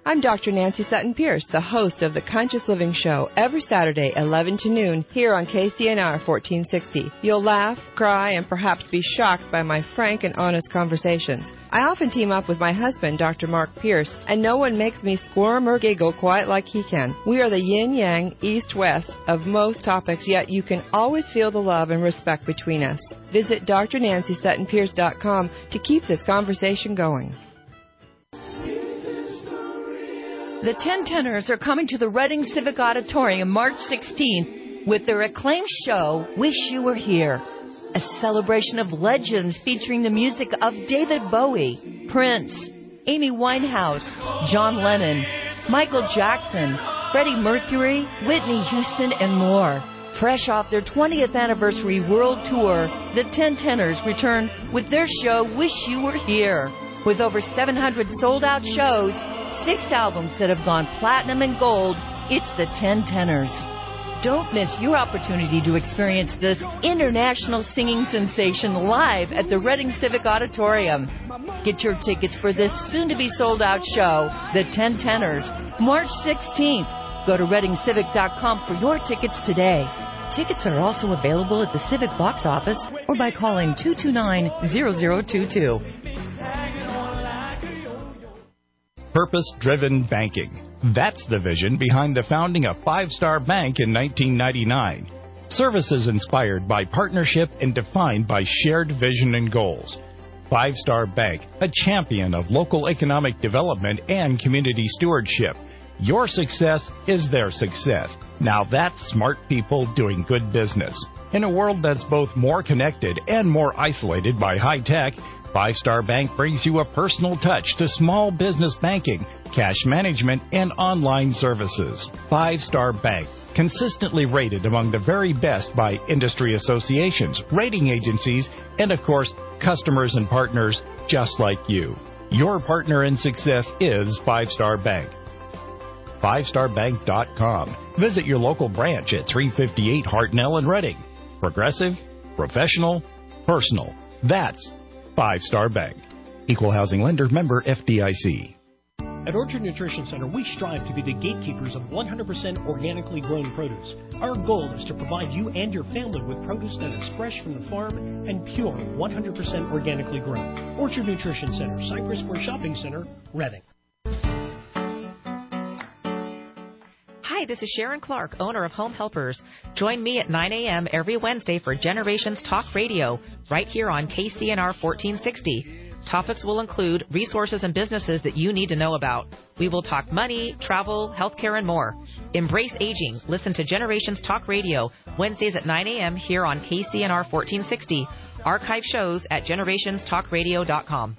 I'm Doctor Nancy Sutton Pierce, the host of the Conscious Living Show, every Saturday, eleven to noon, here on K C N R fourteen sixty. You'll laugh, cry, and perhaps be shocked by my frank and honest conversations. I often team up with my husband, Doctor Mark Pierce, and no one makes me squirm or giggle quite like he can. We are the yin-yang, east-west of most topics, yet you can always feel the love and respect between us. Visit D R Nancy Sutton Pierce dot com to keep this conversation going. The Ten Tenors are coming to the Reading Civic Auditorium March sixteenth with their acclaimed show, Wish You Were Here. A celebration of legends featuring the music of David Bowie, Prince, Amy Winehouse, John Lennon, Michael Jackson, Freddie Mercury, Whitney Houston, and more. Fresh off their twentieth anniversary world tour, the Ten Tenors return with their show, Wish You Were Here. With over seven hundred sold-out shows, six albums that have gone platinum and gold, it's the Ten Tenors. Don't miss your opportunity to experience this international singing sensation live at the Reading Civic Auditorium. Get your tickets for this soon-to-be sold-out show, the Ten Tenors, March sixteenth. Go to reading civic dot com for your tickets today. Tickets are also available at the Civic box office or by calling two two nine, zero zero two two. Purpose-driven banking. That's the vision behind the founding of Five Star Bank in nineteen ninety-nine. Services inspired by partnership and defined by shared vision and goals. Five Star Bank, a champion of local economic development and community stewardship. Your success is their success. Now that's smart people doing good business. In a world that's both more connected and more isolated by high tech, Five Star Bank brings you a personal touch to small business banking, cash management, and online services. Five Star Bank, consistently rated among the very best by industry associations, rating agencies, and of course, customers and partners just like you. Your partner in success is Five Star Bank. five star bank dot com. Visit your local branch at three fifty-eight Hartnell in Reading. Progressive, professional, personal. That's Five Star Bank. Equal housing lender, member F D I C. At Orchard Nutrition Center, we strive to be the gatekeepers of one hundred percent organically grown produce. Our goal is to provide you and your family with produce that is fresh from the farm and pure, one hundred percent organically grown. Orchard Nutrition Center, Cypress Square Shopping Center, Reading. Hi, this is Sharon Clark, owner of Home Helpers. Join me at nine a.m. every Wednesday for Generations Talk Radio, right here on K C N R fourteen sixty. Topics will include resources and businesses that you need to know about. We will talk money, travel, healthcare, and more. Embrace aging. Listen to Generations Talk Radio, Wednesdays at nine a.m. here on K C N R fourteen sixty. Archive shows at generations talk radio dot com.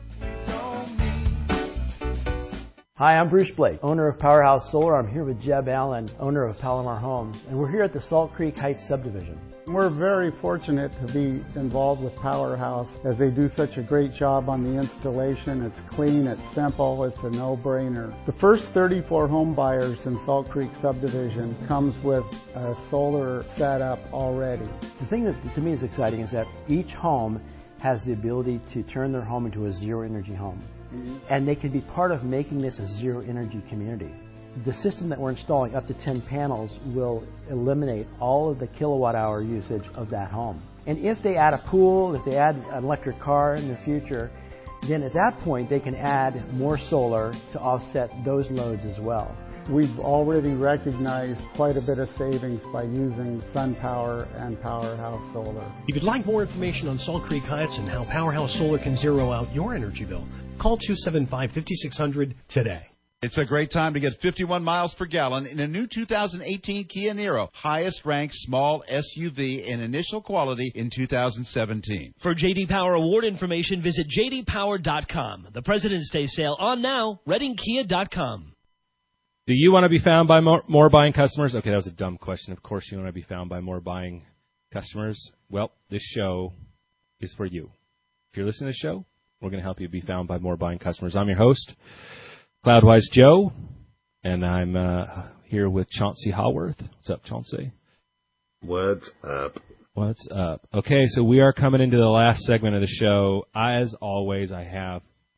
Hi, I'm Bruce Blake, owner of Powerhouse Solar. I'm here with Jeb Allen, owner of Palomar Homes, and we're here at the Salt Creek Heights subdivision. We're very fortunate to be involved with Powerhouse as they do such a great job on the installation. It's clean, it's simple, it's a no-brainer. The first thirty-four home buyers in Salt Creek subdivision comes with a solar setup already. The thing that to me is exciting is that each home has the ability to turn their home into a zero-energy home. Mm-hmm. And they can be part of making this a zero-energy community. The system that we're installing, up to ten panels, will eliminate all of the kilowatt hour usage of that home. And if they add a pool, if they add an electric car in the future, then at that point they can add more solar to offset those loads as well. We've already recognized quite a bit of savings by using SunPower and Powerhouse Solar. If you'd like more information on Salt Creek Heights and how Powerhouse Solar can zero out your energy bill, call two seven five, five six zero zero today. It's a great time to get fifty-one miles per gallon in a new two thousand eighteen Kia Niro, highest-ranked small S U V in initial quality in two thousand seventeen. For J D Power award information, visit j d power dot com. The President's Day sale on now, reading kia dot com. Do you want to be found by more, more buying customers? Okay, that was a dumb question. Of course you want to be found by more buying customers. Well, this show is for you. If you're listening to the show, we're going to help you be found by more buying customers. I'm your host, Cloudwise Joe, and I'm uh, here with Chauncey Haworth. What's up, Chauncey? What's up? What's up? Okay, so we are coming into the last segment of the show. As always, I have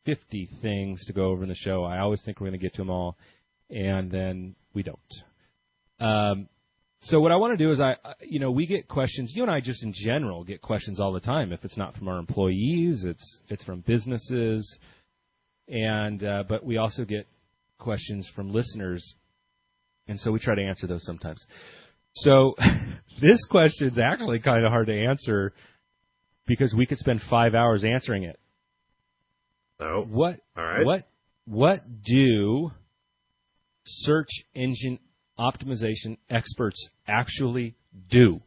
fifty things to go over in the show. I always think we're going to get to them all, and then we don't. Um, so what I want to do is, I, you know, we get questions. You and I just in general get questions all the time. If it's not from our employees, it's it's from businesses, and uh, but we also get questions from listeners, and so we try to answer those sometimes. So this question is actually kind of hard to answer because we could spend five hours answering it. Oh, what? All right. What? What do search engine optimization experts actually do?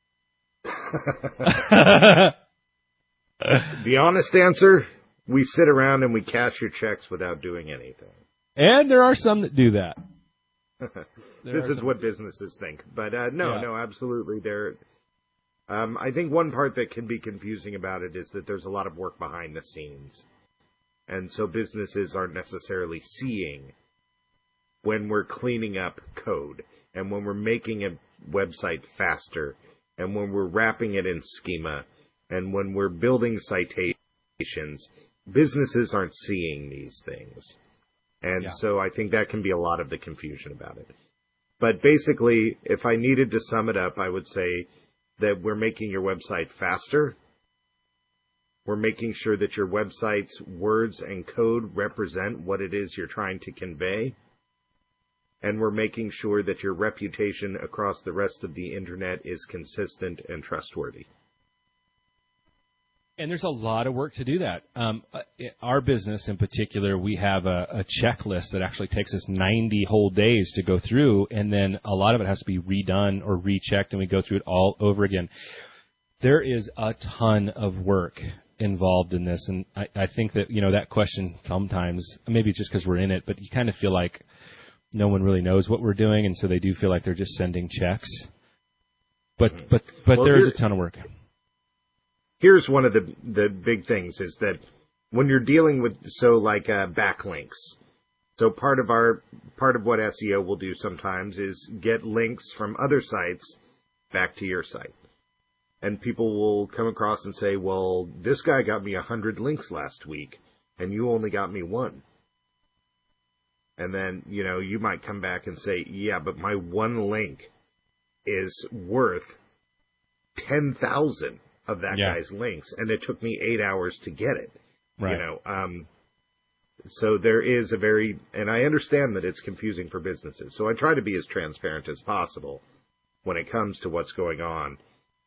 The honest answer: we sit around and we cash your checks without doing anything. And there are some that do that. This is what businesses think. But uh, no, Yeah. no, absolutely. There. Um, I think one part that can be confusing about it is that there's a lot of work behind the scenes. And so businesses aren't necessarily seeing when we're cleaning up code and when we're making a website faster and when we're wrapping it in schema and when we're building citations. Businesses aren't seeing these things. And Yeah. so I think that can be a lot of the confusion about it. But basically, if I needed to sum it up, I would say that we're making your website faster. We're making sure that your website's words and code represent what it is you're trying to convey. And we're making sure that your reputation across the rest of the internet is consistent and trustworthy. And there's a lot of work to do that. Um, our business in particular, we have a, a checklist that actually takes us ninety whole days to go through, and then a lot of it has to be redone or rechecked, and we go through it all over again. There is a ton of work involved in this, and I, I think that, you know, that question sometimes, maybe just because we're in it, but you kind of feel like no one really knows what we're doing, and so they do feel like they're just sending checks. But but but Well, there is here- a ton of work. Here's one of the the big things is that when you're dealing with, so like uh, backlinks. So part of our part of what S E O will do sometimes is get links from other sites back to your site. And people will come across and say, well, this guy got me one hundred links last week, and you only got me one. And then, you know, you might come back and say, yeah, but my one link is worth ten thousand of that Yeah. guy's links, and it took me eight hours to get it. Right. You know, um, so there is a very, and I understand that it's confusing for businesses, so I try to be as transparent as possible when it comes to what's going on.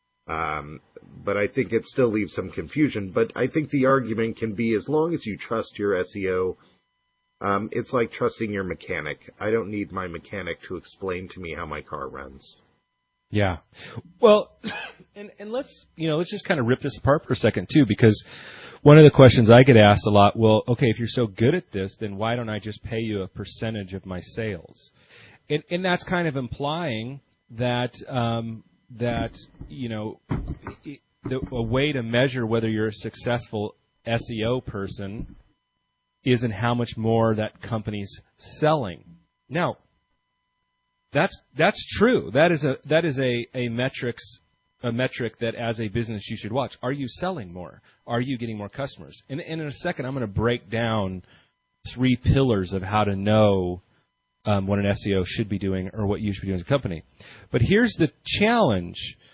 Um, but I think it still leaves some confusion. But I think the argument can be, as long as you trust your S E O, um, it's like trusting your mechanic. I don't need my mechanic to explain to me how my car runs. Yeah. Well, and, and let's, you know, let's just kind of rip this apart for a second, too, because one of the questions I get asked a lot, well, okay, if you're so good at this, then why don't I just pay you a percentage of my sales? And, and that's kind of implying that, um, that, you know, the, a way to measure whether you're a successful S E O person is in how much more that company's selling. Now, That's that's true. That is a that is a, a metrics a metric that as a business you should watch. Are you selling more? Are you getting more customers? And, and in a second, I'm going to break down three pillars of how to know um, what an S E O should be doing or what you should be doing as a company. But here's the challenge.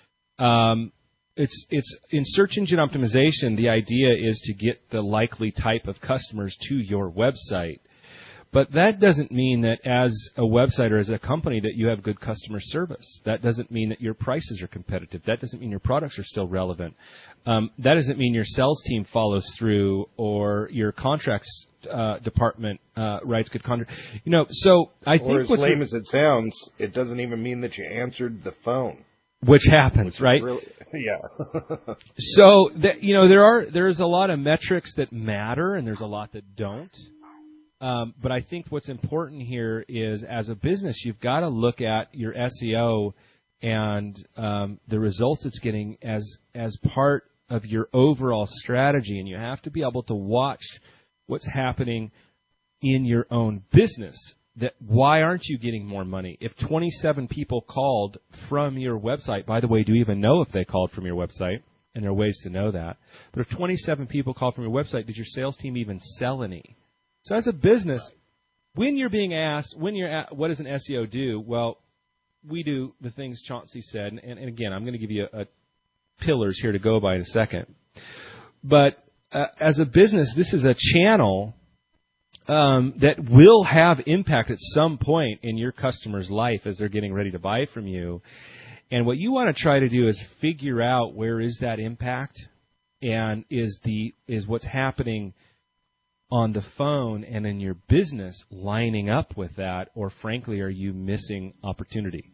Um, it's it's in search engine optimization. The idea is to get the likely type of customers to your website. But that doesn't mean that as a website or as a company that you have good customer service. That doesn't mean that your prices are competitive. That doesn't mean your products are still relevant. Um, that doesn't mean your sales team follows through or your contracts uh, department uh, writes good contracts. You know, so I think or as what's lame re- as it sounds, it doesn't even mean that you answered the phone. Which happens, Which is right? really- yeah. So that, you know, there are there's a lot of metrics that matter, and there's a lot that don't. Um, but I think what's important here is, as a business, you've got to look at your S E O and um, the results it's getting as as part of your overall strategy, and you have to be able to watch what's happening in your own business. That why aren't you getting more money? If twenty-seven people called from your website, by the way, do you even know if they called from your website? and there are ways to know that. But if twenty-seven people call from your website, did your sales team even sell any? So as a business, when you're being asked, when you're at, what does an S E O do? Well, we do the things Chauncey said, and, and again, I'm going to give you a, a pillars here to go by in a second. But uh, as a business, this is a channel um, that will have impact at some point in your customer's life as they're getting ready to buy from you. And what you want to try to do is figure out where is that impact, and is the is what's happening on the phone and in your business lining up with that, or frankly, are you missing opportunity?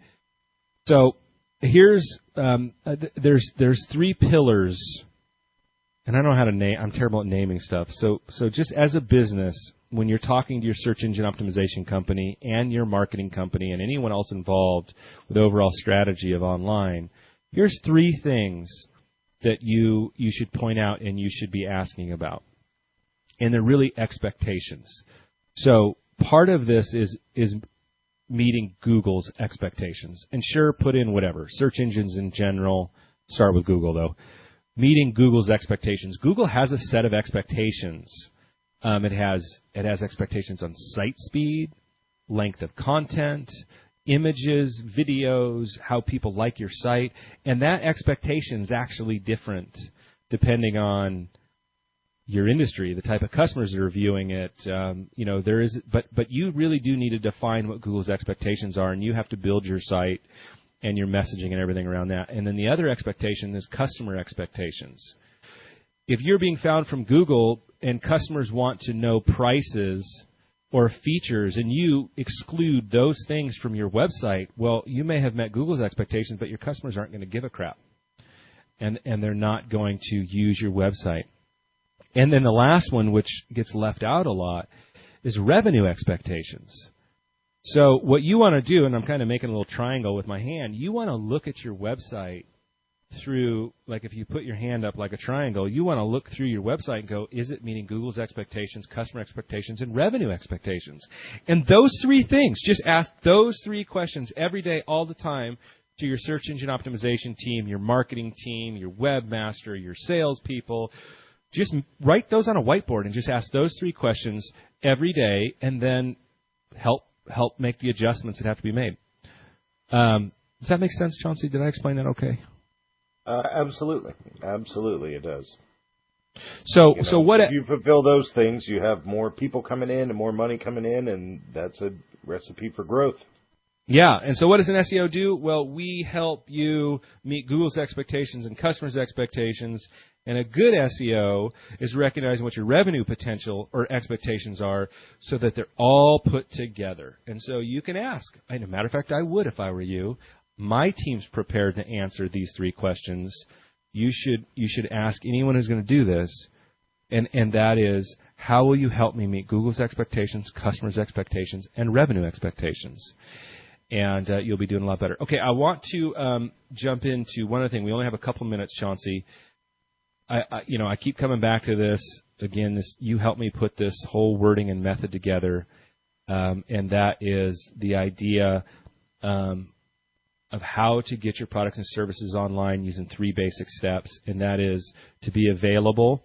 So here's um, uh, th- there's there's three pillars, and I don't know how to name. I'm terrible at naming stuff. So so just as a business, when you're talking to your search engine optimization company and your marketing company and anyone else involved with the overall strategy of online, here's three things that you you should point out and you should be asking about. And they're really expectations. So part of this is is meeting Google's expectations. And sure, put in whatever. Search engines in general. Start with Google, though. Meeting Google's expectations. Google has a set of expectations. Um, it has it has expectations on site speed, length of content, images, videos, how people like your site. And that expectation is actually different depending on your industry, the type of customers that are viewing it. Um, you know, there is, but but you really do need to define what Google's expectations are, and you have to build your site and your messaging and everything around that. And then the other expectation is customer expectations. If you're being found from Google and customers want to know prices or features, and you exclude those things from your website, well, you may have met Google's expectations, but your customers aren't going to give a crap, and and they're not going to use your website. And then the last one, which gets left out a lot, is revenue expectations. So what you want to do, and I'm kind of making a little triangle with my hand, you want to look at your website through, like if you put your hand up like a triangle, you want to look through your website and go, is it meeting Google's expectations, customer expectations, and revenue expectations? And those three things, just ask those three questions every day, all the time, to your search engine optimization team, your marketing team, your webmaster, your salespeople. Just write those on a whiteboard and just ask those three questions every day, and then help help make the adjustments that have to be made. Um, does that make sense, Chauncey? Did I explain that okay? Uh, absolutely. Absolutely, it does. So, you know, so what? If you fulfill those things, you have more people coming in and more money coming in, and that's a recipe for growth. Yeah, and so what does an S E O do? Well, we help you meet Google's expectations and customers' expectations. And a good S E O is recognizing what your revenue potential or expectations are so that they're all put together. And so you can ask. As a matter of fact, I would if I were you. My team's prepared to answer these three questions. You should you should ask anyone who's going to do this, and, and that is, how will you help me meet Google's expectations, customers' expectations, and revenue expectations? And uh, you'll be doing a lot better. Okay, I want to um, jump into one other thing. We only have a couple minutes, Chauncey. I, I, you know, I keep coming back to this again. This you helped me put this whole wording and method together, um, and that is the idea um, of how to get your products and services online using three basic steps, and that is to be available,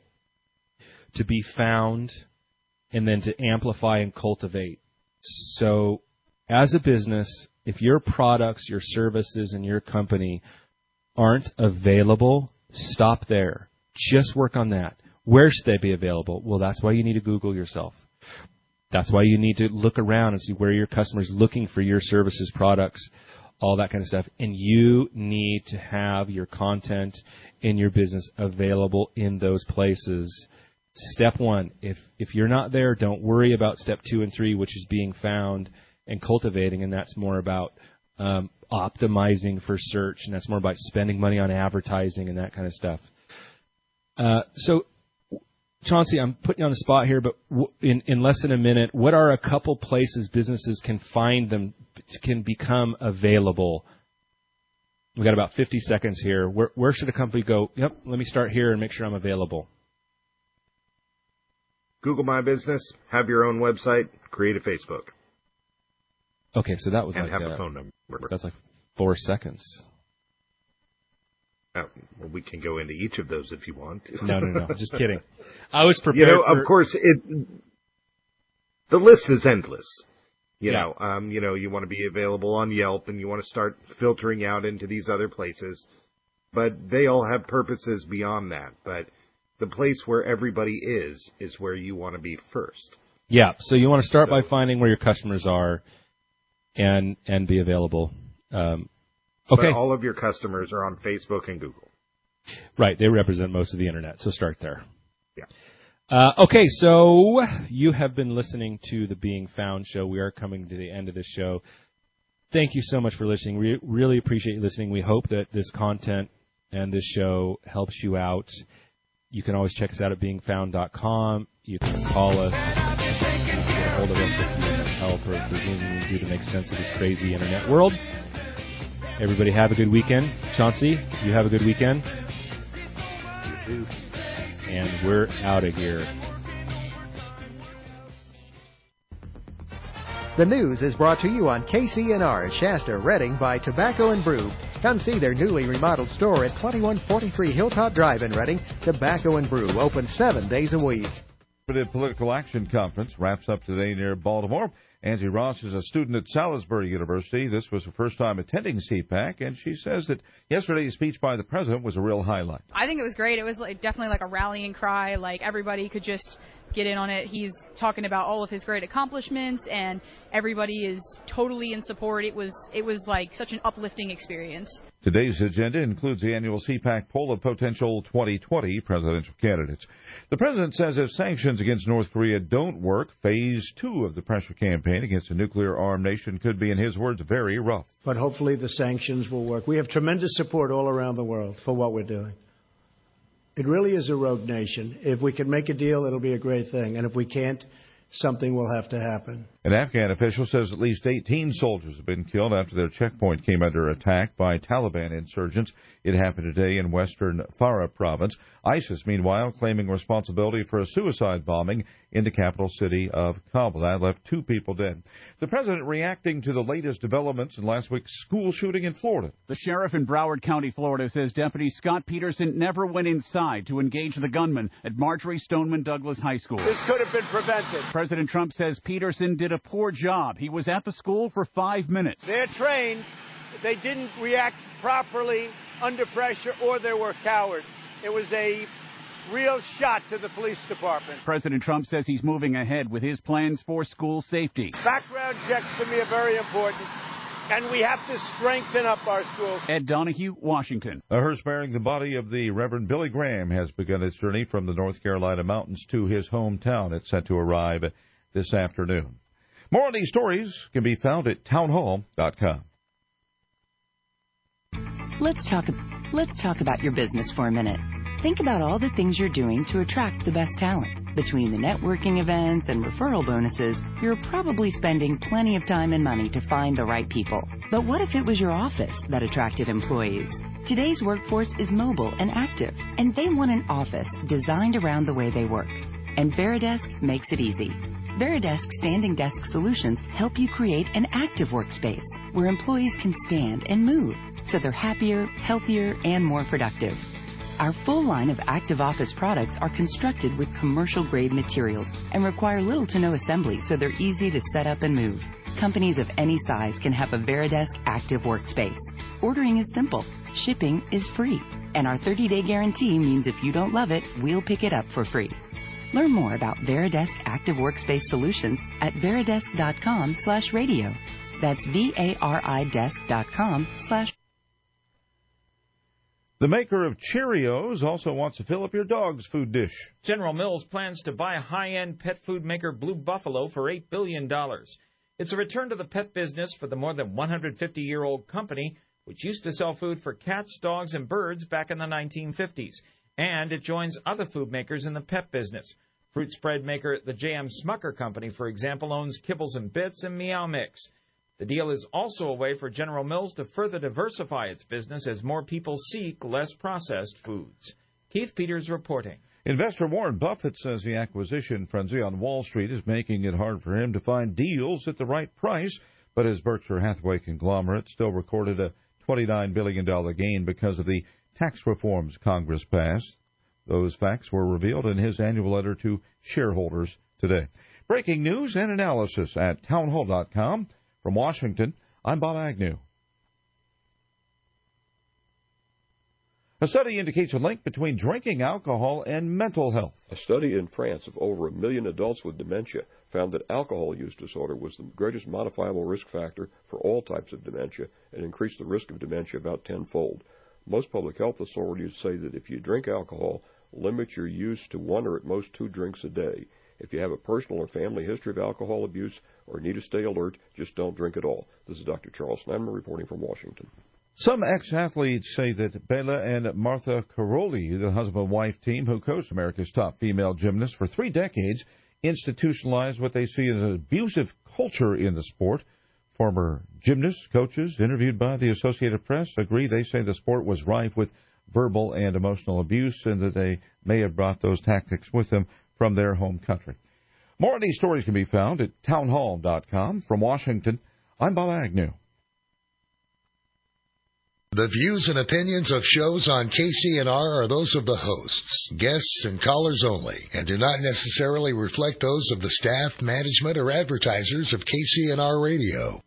to be found, and then to amplify and cultivate. So, as a business, if your products, your services, and your company aren't available, stop there. Just work on that. Where should they be available? Well, that's why you need to Google yourself. That's why you need to look around and see where your customers are looking for your services, products, all that kind of stuff. And you need to have your content in your business available in those places. Step one, if if you're not there, don't worry about step two and three, which is being found and cultivating, and that's more about um, optimizing for search, and that's more about spending money on advertising and that kind of stuff. Uh, so, Chauncey, I'm putting you on the spot here, but w- in, in less than a minute, what are a couple places businesses can find them, can become available? We've got about fifty seconds here. Where, where should a company go? Yep, let me start here and make sure I'm available. Google My Business, have your own website, create a Facebook. Okay, so that was and like have a, a phone number. That's like four seconds. Oh, well, we can go into each of those if you want. No, no, no. Just kidding. I was prepared. You know, for... of course, it. The list is endless. You yeah. know, um, you know, you want to be available on Yelp, and you want to start filtering out into these other places, but they all have purposes beyond that. But the place where everybody is is where you want to be first. Yeah. So you want to start so, by finding where your customers are, and and be available. Um, okay. But all of your customers are on Facebook and Google. Right. They represent most of the internet. So start there. Yeah. Uh, okay, so you have been listening to the Being Found show. We are coming to the end of this show. Thank you so much for listening. We really appreciate you listening. We hope that this content and this show helps you out. You can always check us out at being found dot com. You can call us. You can get a hold of us if you need help or if there's anything we can do to make sense of this crazy internet world. Everybody have a good weekend. Chauncey, you have a good weekend. You too. And we're out of here. The news is brought to you on K C N R Shasta, Redding by Tobacco and Brew. Come see their newly remodeled store at twenty-one forty-three Hilltop Drive in Redding. Tobacco and Brew, open seven days a week. The Political Action Conference wraps up today near Baltimore. Angie Ross is a student at Salisbury University. This was her first time attending C PAC, and she says that yesterday's speech by the president was a real highlight. I think it was great. It was like, definitely like a rallying cry. Like everybody could just get in on it. He's talking about all of his great accomplishments, and everybody is totally in support. It was it was like such an uplifting experience. Today's agenda includes the annual C PAC poll of potential twenty twenty presidential candidates. The president says if sanctions against North Korea don't work, phase two of the pressure campaign against a nuclear-armed nation could be, in his words, very rough. But hopefully the sanctions will work. We have tremendous support all around the world for what we're doing. It really is a rogue nation. If we can make a deal, it'll be a great thing. And if we can't, something will have to happen. An Afghan official says at least eighteen soldiers have been killed after their checkpoint came under attack by Taliban insurgents. It happened today in western Farah province. ISIS, meanwhile, claiming responsibility for a suicide bombing in the capital city of Kabul. That left two people dead. The president reacting to the latest developments in last week's school shooting in Florida. The sheriff in Broward County, Florida, says Deputy Scott Peterson never went inside to engage the gunman at Marjorie Stoneman Douglas High School. This could have been prevented. President Trump says Peterson did a poor job. He was at the school for five minutes. They're trained. They didn't react properly under pressure, or they were cowards. It was a real shot to the police department. President Trump says he's moving ahead with his plans for school safety. Background checks to me are very important, and we have to strengthen up our schools. Ed Donahue, Washington. A hearse bearing the body of the Reverend Billy Graham has begun its journey from the North Carolina mountains to his hometown. It's set to arrive this afternoon. More on these stories can be found at townhall dot com. Let's talk, let's talk about your business for a minute. Think about all the things you're doing to attract the best talent. Between the networking events and referral bonuses, you're probably spending plenty of time and money to find the right people. But what if it was your office that attracted employees? Today's workforce is mobile and active, and they want an office designed around the way they work. And Veridesk makes it easy. Veridesk Standing Desk Solutions help you create an active workspace where employees can stand and move, so they're happier, healthier, and more productive. Our full line of active office products are constructed with commercial-grade materials and require little to no assembly, so they're easy to set up and move. Companies of any size can have a Veridesk active workspace. Ordering is simple. Shipping is free. And our thirty-day guarantee means if you don't love it, we'll pick it up for free. Learn more about Veridesk Active Workspace Solutions at veridesk.com slash radio. That's V-A-R-I desk.com slash The maker of Cheerios also wants to fill up your dog's food dish. General Mills plans to buy high-end pet food maker Blue Buffalo for eight billion dollars. It's a return to the pet business for the more than one hundred fifty-year-old company, which used to sell food for cats, dogs, and birds back in the nineteen fifties. And it joins other food makers in the pet business. Fruit spread maker the J M. Smucker Company, for example, owns Kibbles and Bits and Meow Mix. The deal is also a way for General Mills to further diversify its business as more people seek less processed foods. Keith Peters reporting. Investor Warren Buffett says the acquisition frenzy on Wall Street is making it hard for him to find deals at the right price, but his Berkshire Hathaway conglomerate still recorded a twenty-nine billion dollars gain because of the tax reforms Congress passed. Those facts were revealed in his annual letter to shareholders today. Breaking news and analysis at townhall dot com. From Washington, I'm Bob Agnew. A study indicates a link between drinking alcohol and mental health. A study in France of over a million adults with dementia found that alcohol use disorder was the greatest modifiable risk factor for all types of dementia and increased the risk of dementia about tenfold. Most public health authorities say that if you drink alcohol, limit your use to one or at most two drinks a day. If you have a personal or family history of alcohol abuse or need to stay alert, just don't drink at all. This is Doctor Charles Snyderman reporting from Washington. Some ex-athletes say that Bela and Martha Karolyi, the husband-wife team who coached America's top female gymnast for three decades, institutionalized what they see as an abusive culture in the sport. Former gymnasts, coaches, interviewed by the Associated Press, agree. They say the sport was rife with verbal and emotional abuse and that they may have brought those tactics with them from their home country. More of these stories can be found at townhall dot com. From Washington, I'm Bob Agnew. The views and opinions of shows on K C N R are those of the hosts, guests, and callers only, and do not necessarily reflect those of the staff, management, or advertisers of K C N R Radio.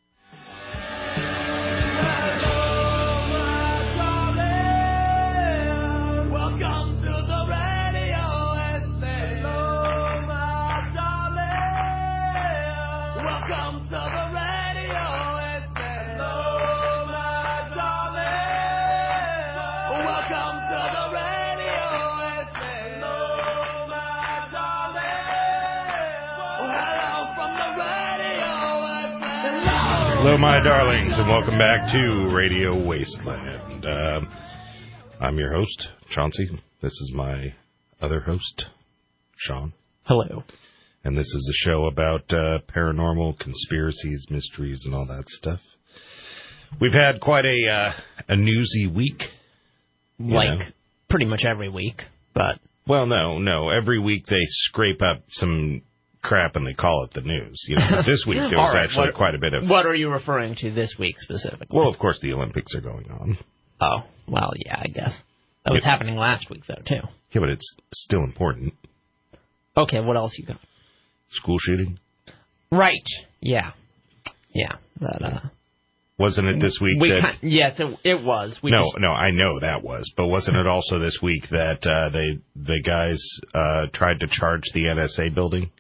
Hello, my darlings, and welcome back to Radio Wasteland. Um, I'm your host, Chauncey. This is my other host, Sean. Hello. And this is a show about uh, paranormal conspiracies, mysteries, and all that stuff. We've had quite a uh, a newsy week. Like know. pretty much every week, but... Well, no, no. Every week they scrape up some crap and they call it the news. You know, this week there was right, actually what, quite a bit of... What are you referring to this week specifically? Well, of course, the Olympics are going on. Oh, well, yeah, I guess. That was yeah. happening last week, though, too. Yeah, but it's still important. Okay, what else you got? School shooting. Right, yeah. Yeah, that, uh... Wasn't it this week we that... Kind, yes, it, it was. We no, just, no, I know that was. But wasn't it also this week that uh, they the guys uh, tried to charge the N S A building?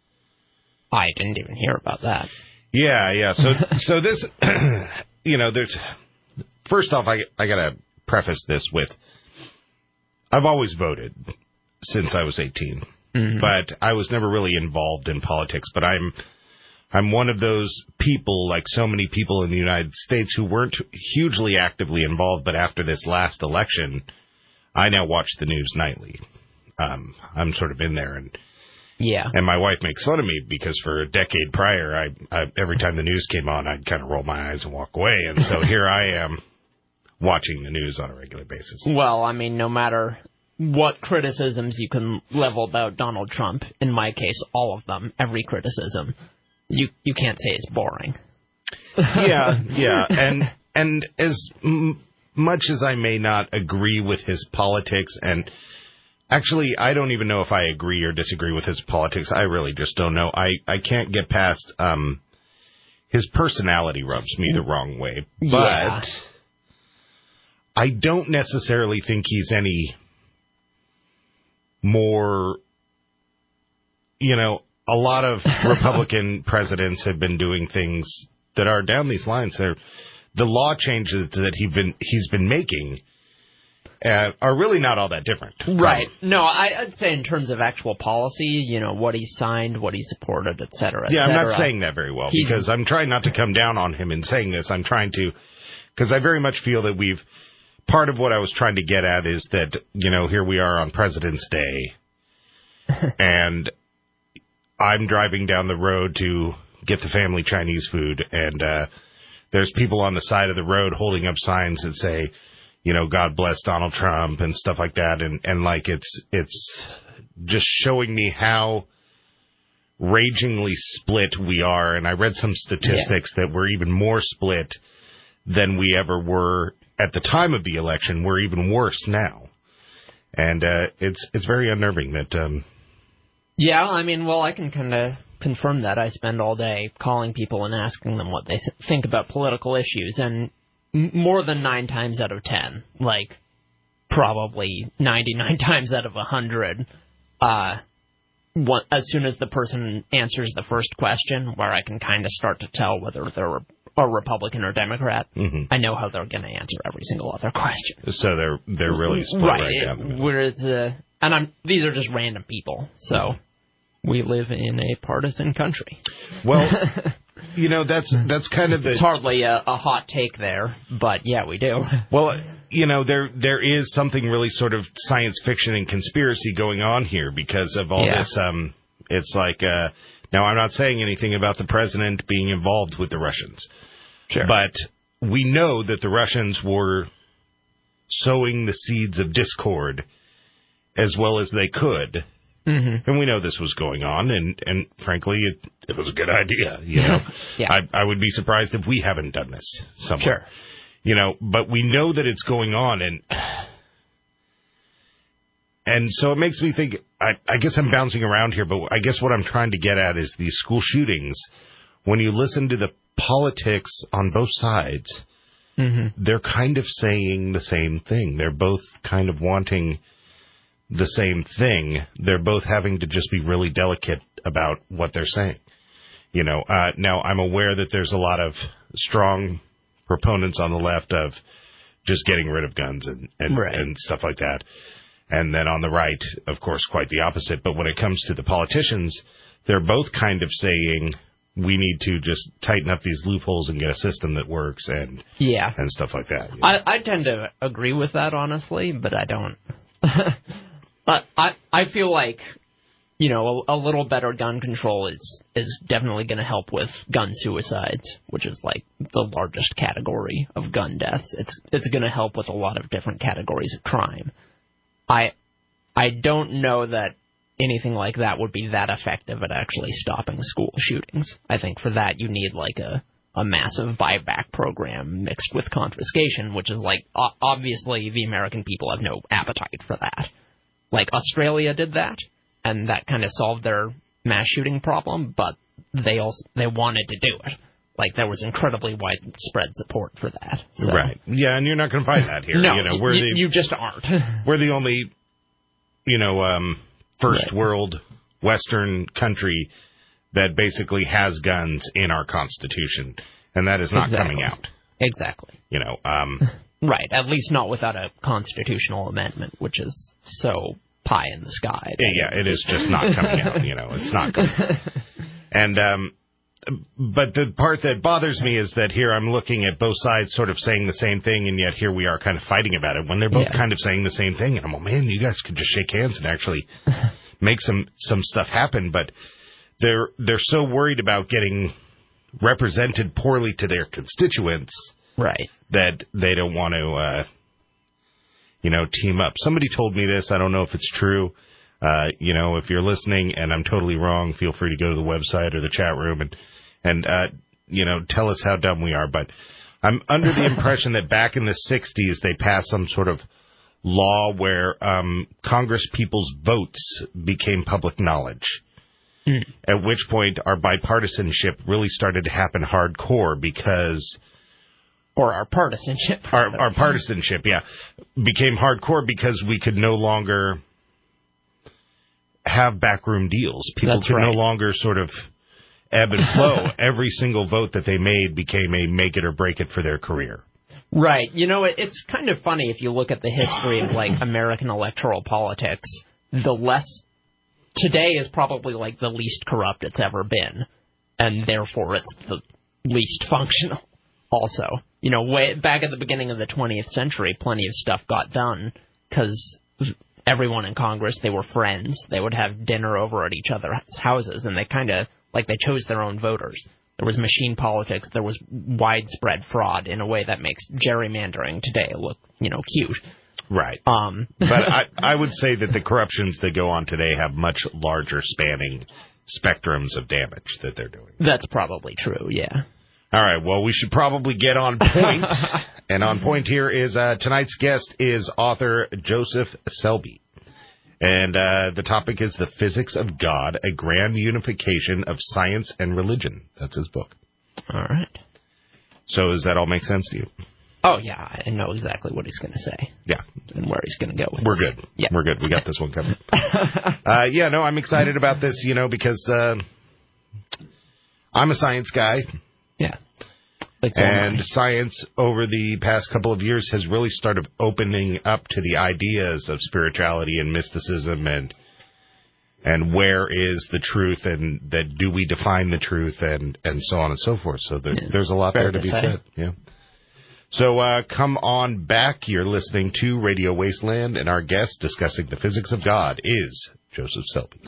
I didn't even hear about that. Yeah, yeah. So, so this, you know, there's. First off, I I gotta preface this with, I've always voted since I was eighteen, mm-hmm. but I was never really involved in politics. But I'm, I'm one of those people, like so many people in the United States, who weren't hugely actively involved. But after this last election, I now watch the news nightly. Um, I'm sort of in there and. Yeah. And my wife makes fun of me because for a decade prior, I, I every time the news came on, I'd kind of roll my eyes and walk away. And so here I am watching the news on a regular basis. Well, I mean, no matter what criticisms you can level about Donald Trump, in my case, all of them, every criticism, you you can't say it's boring. yeah, yeah. And, and as m- much as I may not agree with his politics and... Actually, I don't even know if I agree or disagree with his politics. I really just don't know. I, I can't get past um, his personality rubs me the wrong way. But yeah. I don't necessarily think he's any more, you know, a lot of Republican presidents have been doing things that are down these lines. They're, the law changes that he's been he's been making Uh, are really not all that different. Right. No, I, I'd say in terms of actual policy, you know, what he signed, what he supported, et cetera, et Yeah, I'm cetera. not saying that very well He, because I'm trying not to come down on him in saying this. I'm trying to, because I very much feel that we've, part of what I was trying to get at is that, you know, here we are on President's Day and I'm driving down the road to get the family Chinese food and uh, there's people on the side of the road holding up signs that say, you know, God bless Donald Trump and stuff like that. And, and like, it's, it's just showing me how ragingly split we are. And I read some statistics yeah. that we're even more split than we ever were at the time of the election. We're even worse now. And uh, it's it's very unnerving that... Um, yeah, I mean, well, I can kind of confirm that. I spend all day calling people and asking them what they th- think about political issues, and m- more than nine times out of ten, like probably ninety-nine times out of one hundred, uh, one, as soon as the person answers the first question, where I can kind of start to tell whether they're a Republican or Democrat, mm-hmm. I know how they're going to answer every single other question. So they're they're really split right, right down the middle. Whereas, uh, and I'm these are just random people, so mm-hmm. we live in a partisan country. Well, you know, that's that's kind of the... It's hardly a, a hot take there, but yeah, we do. Well, you know, there there is something really sort of science fiction and conspiracy going on here because of all yeah. this. Um, it's like, uh, now I'm not saying anything about the president being involved with the Russians. Sure. But we know that the Russians were sowing the seeds of discord as well as they could. Mm-hmm. And we know this was going on, and, and frankly, it, it was a good idea. You know, yeah. I, I would be surprised if we haven't done this somewhere. Sure. You know, but we know that it's going on, and and so it makes me think, I, I guess I'm bouncing around here, but I guess what I'm trying to get at is these school shootings. When you listen to the politics on both sides, mm-hmm. they're kind of saying the same thing. They're both kind of wanting the same thing. They're both having to just be really delicate about what they're saying. You know, uh, now I'm aware that there's a lot of strong proponents on the left of just getting rid of guns and, and, right. and stuff like that. And then on the right, of course, quite the opposite. But when it comes to the politicians, they're both kind of saying, we need to just tighten up these loopholes and get a system that works and yeah. and stuff like that. You know? I, I tend to agree with that, honestly, but I don't. But I, I feel like, you know, a, a little better gun control is, is definitely going to help with gun suicides, which is like the largest category of gun deaths. It's it's going to help with a lot of different categories of crime. I I don't know that anything like that would be that effective at actually stopping school shootings. I think for that you need like a, a massive buyback program mixed with confiscation, which is like, o- obviously the American people have no appetite for that. Like Australia did that, and that kind of solved their mass shooting problem, but they also they wanted to do it. Like there was incredibly widespread support for that. So. Right. Yeah, and you're not going to find that here. No, you know, we're y- the, you just aren't. We're the only, you know, um, first right. world Western country that basically has guns in our Constitution, and that is not exactly. coming out. Exactly. You know, um, right. At least not without a constitutional amendment, which is so pie in the sky. Yeah, it is just not coming out. You know, it's not coming out. And um, but the part that bothers me is that here I'm looking at both sides sort of saying the same thing, and yet here we are kind of fighting about it when they're both yeah. kind of saying the same thing. And I'm like, man, you guys could just shake hands and actually make some, some stuff happen. But they're they're so worried about getting represented poorly to their constituents, right? That they don't want to, uh, you know, team up. Somebody told me this. I don't know if it's true. Uh, you know, if you're listening and I'm totally wrong, feel free to go to the website or the chat room and, and, uh, you know, tell us how dumb we are. But I'm under the impression that back in the sixties, they passed some sort of law where, um, Congress people's votes became public knowledge. Mm. At which point our bipartisanship really started to happen hardcore because... Or our partisanship. Our, our partisanship, yeah, became hardcore because we could no longer... have backroom deals. People That's could right. no longer sort of ebb and flow. Every single vote that they made became a make it or break it for their career. Right. You know, it, it's kind of funny if you look at the history of, like, American electoral politics. The less... Today is probably, like, the least corrupt it's ever been. And therefore it's the least functional also. You know, way back at the beginning of the twentieth century, plenty of stuff got done because... everyone in Congress, they were friends. They would have dinner over at each other's houses, and they kind of, like, they chose their own voters. There was machine politics. There was widespread fraud in a way that makes gerrymandering today look, you know, cute. Right. Um, but I, I would say that the corruptions that go on today have much larger spanning spectrums of damage that they're doing. That's probably true, yeah. All right, well, we should probably get on point. And on point here is uh, tonight's guest is author Joseph Selby. And uh, the topic is The Physics of God, a Grand Unification of Science and Religion. That's his book. All right. So does that all make sense to you? Oh, yeah, I know exactly what he's going to say. Yeah. And where he's going to go with We're this. good. Yeah. We're good. We got this one covered. uh, yeah, no, I'm excited about this, you know, because uh, I'm a science guy. Yeah. Like and science over the past couple of years has really started opening up to the ideas of spirituality and mysticism and and where is the truth and that do we define the truth and, and so on and so forth. So there, yeah, there's a lot there to, to be say. said. Yeah. So uh, come on back. You're listening to Radio Wasteland, and our guest discussing the physics of God is Joseph Selby.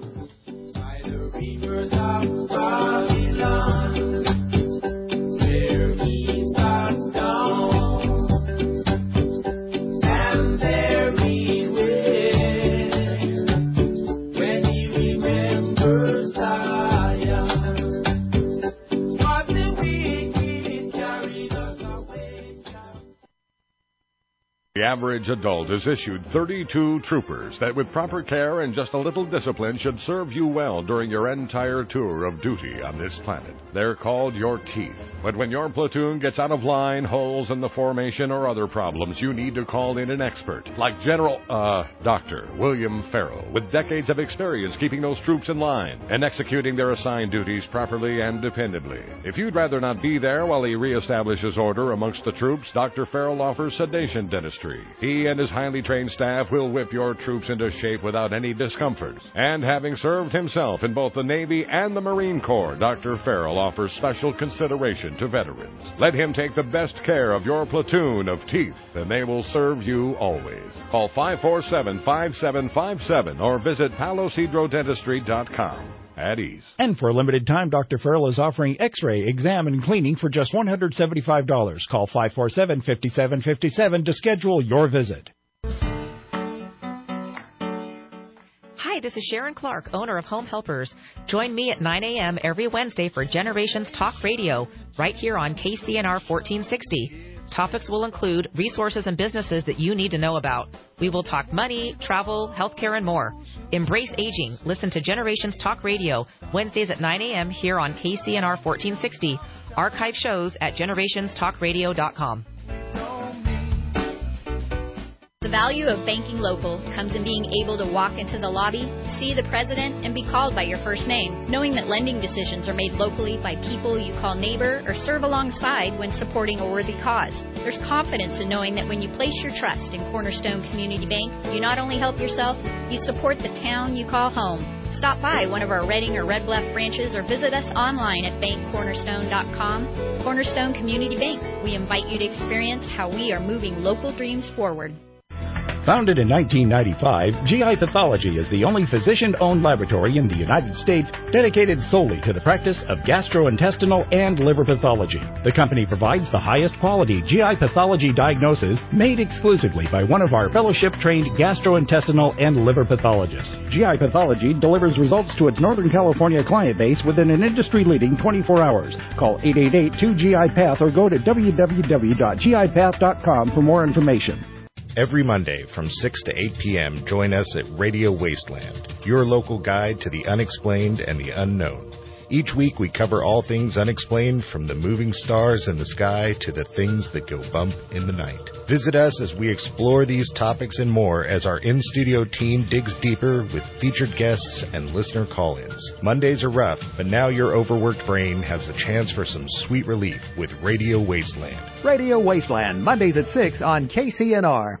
The average adult is issued thirty-two troopers that with proper care and just a little discipline should serve you well during your entire tour of duty on this planet. They're called your teeth. But when your platoon gets out of line, holes in the formation, or other problems, you need to call in an expert, like General, uh, Doctor William Farrell, with decades of experience keeping those troops in line and executing their assigned duties properly and dependably. If you'd rather not be there while he reestablishes order amongst the troops, Doctor Farrell offers sedation dentistry. He and his highly trained staff will whip your troops into shape without any discomfort. And having served himself in both the Navy and the Marine Corps, Doctor Farrell offers special consideration to veterans. Let him take the best care of your platoon of teeth, and they will serve you always. Call five four seven, five seven five seven or visit palos hydro dentistry dot com. At ease. And for a limited time, Doctor Farrell is offering X-ray, exam, and cleaning for just one hundred seventy-five dollars. Call five four seven, five seven five seven to schedule your visit. Hi, this is Sharon Clark, owner of Home Helpers. Join me at nine a.m. every Wednesday for Generations Talk Radio, right here on K C N R fourteen sixty. Topics will include resources and businesses that you need to know about. We will talk money, travel, healthcare, and more. Embrace aging. Listen to Generations Talk Radio, Wednesdays at nine a.m. here on K C N R fourteen sixty. Archive shows at generations talk radio dot com. The value of banking local comes in being able to walk into the lobby, see the president, and be called by your first name, knowing that lending decisions are made locally by people you call neighbor or serve alongside when supporting a worthy cause. There's confidence in knowing that when you place your trust in Cornerstone Community Bank, you not only help yourself, you support the town you call home. Stop by one of our Reading or Red Bluff branches or visit us online at bank cornerstone dot com. Cornerstone Community Bank. We invite you to experience how we are moving local dreams forward. Founded in nineteen ninety-five, G I Pathology is the only physician-owned laboratory in the United States dedicated solely to the practice of gastrointestinal and liver pathology. The company provides the highest quality G I pathology diagnosis made exclusively by one of our fellowship-trained gastrointestinal and liver pathologists. G I Pathology delivers results to its Northern California client base within an industry-leading twenty-four hours. Call eight eight eight, two G I Path or go to w w w dot g i path dot com for more information. Every Monday from six to eight p.m., join us at Radio Wasteland, your local guide to the unexplained and the unknown. Each week we cover all things unexplained, from the moving stars in the sky to the things that go bump in the night. Visit us as we explore these topics and more as our in-studio team digs deeper with featured guests and listener call-ins. Mondays are rough, but now your overworked brain has the chance for some sweet relief with Radio Wasteland. Radio Wasteland, Mondays at six on K C N R.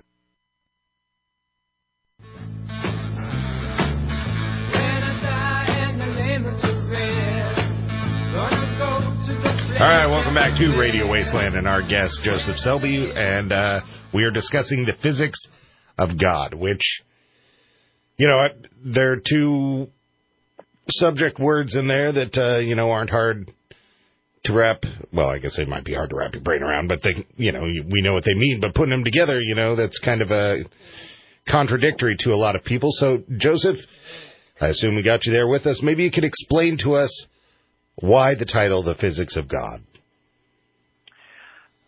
All right, welcome back to Radio Wasteland and our guest, Joseph Selby, and uh, we are discussing the physics of God, which, you know, there are two subject words in there that, uh, you know, aren't hard to wrap, well, I guess they might be hard to wrap your brain around, but they, you know, we know what they mean, but putting them together, you know, that's kind of a contradictory to a lot of people. So, Joseph, I assume we got you there with us. Maybe you could explain to us why the title, The Physics of God?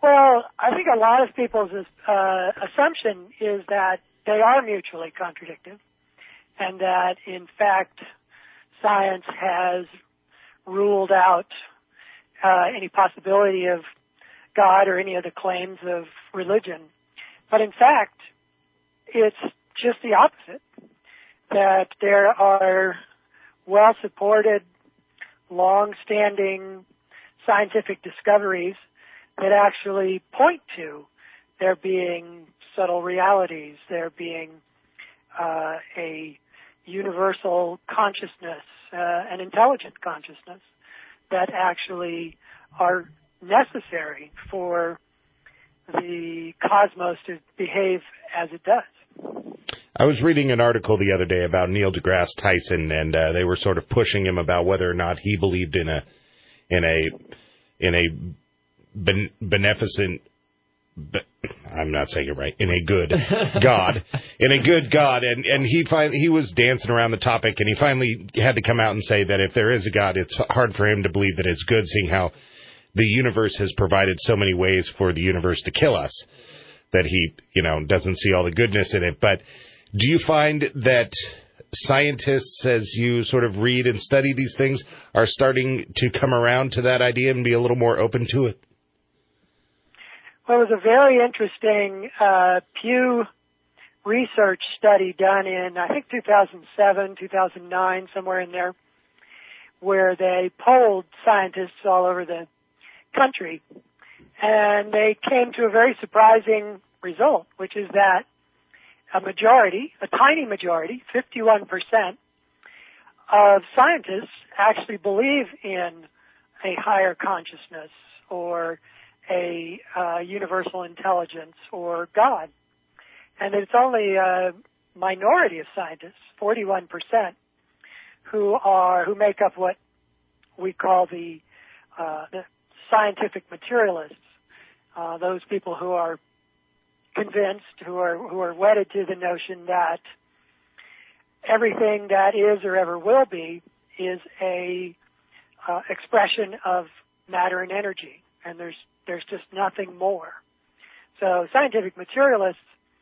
Well, I think a lot of people's uh, assumption is that they are mutually contradictory, and that, in fact, science has ruled out uh, any possibility of God or any of the claims of religion. But in fact, it's just the opposite, that there are well-supported, long-standing scientific discoveries that actually point to there being subtle realities, there being uh, a universal consciousness, uh, an intelligent consciousness that actually are necessary for the cosmos to behave as it does. I was reading an article the other day about Neil deGrasse Tyson, and uh, they were sort of pushing him about whether or not he believed in a in a in a ben- beneficent. Be- I'm not saying it right. In a good God, in a good God, and and he finally he was dancing around the topic, and he finally had to come out and say that if there is a God, it's hard for him to believe that it's good, seeing how the universe has provided so many ways for the universe to kill us, that he, you know, doesn't see all the goodness in it. But do you find that scientists, as you sort of read and study these things, are starting to come around to that idea and be a little more open to it? Well, it was a very interesting uh, Pew Research study done in, I think, two thousand seven, two thousand nine, somewhere in there, where they polled scientists all over the country, and they came to a very surprising result, which is that a majority, a tiny majority, fifty-one percent of scientists actually believe in a higher consciousness or a uh, universal intelligence or God. And it's only a minority of scientists, forty-one percent, who are, who make up what we call the, uh, the scientific materialists, uh, those people who are convinced, who are who are wedded to the notion that everything that is or ever will be is a uh, expression of matter and energy, and there's there's just nothing more. So scientific materialists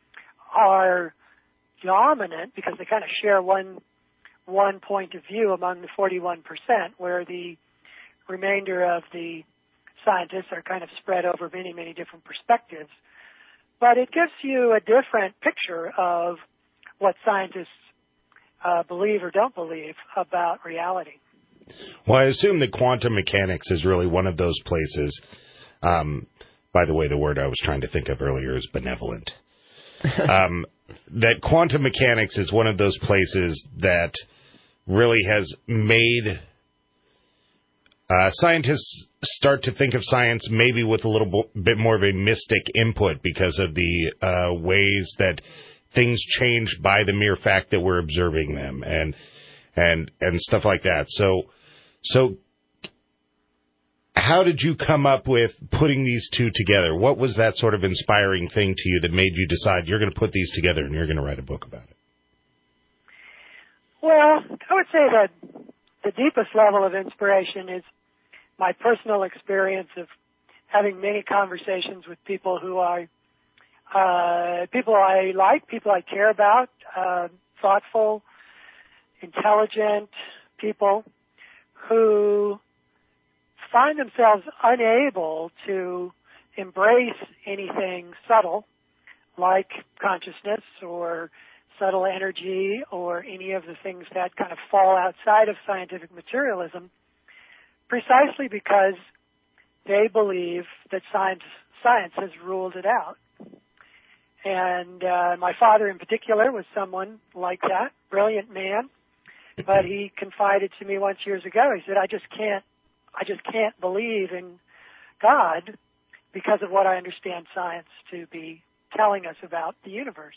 are dominant because they kind of share one one point of view among the forty-one percent, where the remainder of the scientists are kind of spread over many, many different perspectives. But it gives you a different picture of what scientists uh, believe or don't believe about reality. Well, I assume that quantum mechanics is really one of those places. Um, by the way, the word I was trying to think of earlier is benevolent. um, that quantum mechanics is one of those places that really has made uh, scientists start to think of science maybe with a little bit more of a mystic input because of the uh, ways that things change by the mere fact that we're observing them and and and stuff like that. So so how did you come up with putting these two together? What was that sort of inspiring thing to you that made you decide you're going to put these together and you're going to write a book about it? Well, I would say that the deepest level of inspiration is my personal experience of having many conversations with people who are uh, people I like, people I care about, uh, thoughtful, intelligent people who find themselves unable to embrace anything subtle like consciousness or subtle energy or any of the things that kind of fall outside of scientific materialism, precisely because they believe that science science has ruled it out. And uh, my father in particular was someone like that, brilliant man, but he confided to me once years ago, he said, I just can't I just can't believe in God because of what I understand science to be telling us about the universe.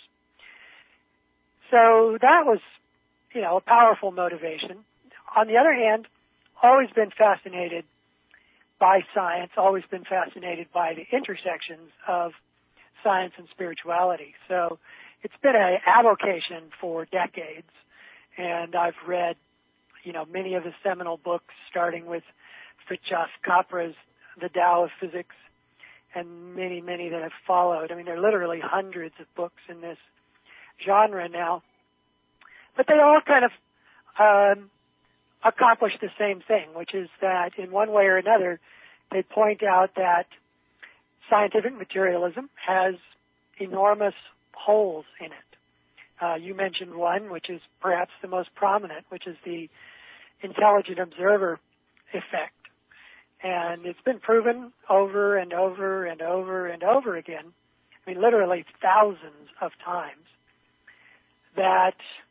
So that was, you know, a powerful motivation. On the other hand, always been fascinated by science, always been fascinated by the intersections of science and spirituality. So it's been an avocation for decades, and I've read, you know, many of the seminal books, starting with Fritjof Capra's The Tao of Physics, and many, many that have followed. I mean, there are literally hundreds of books in this genre now. But they all kind of um, accomplish the same thing, which is that in one way or another, they point out that scientific materialism has enormous holes in it. Uh, you mentioned one, which is perhaps the most prominent, which is the intelligent observer effect. And it's been proven over and over and over and over again, I mean literally thousands of times, that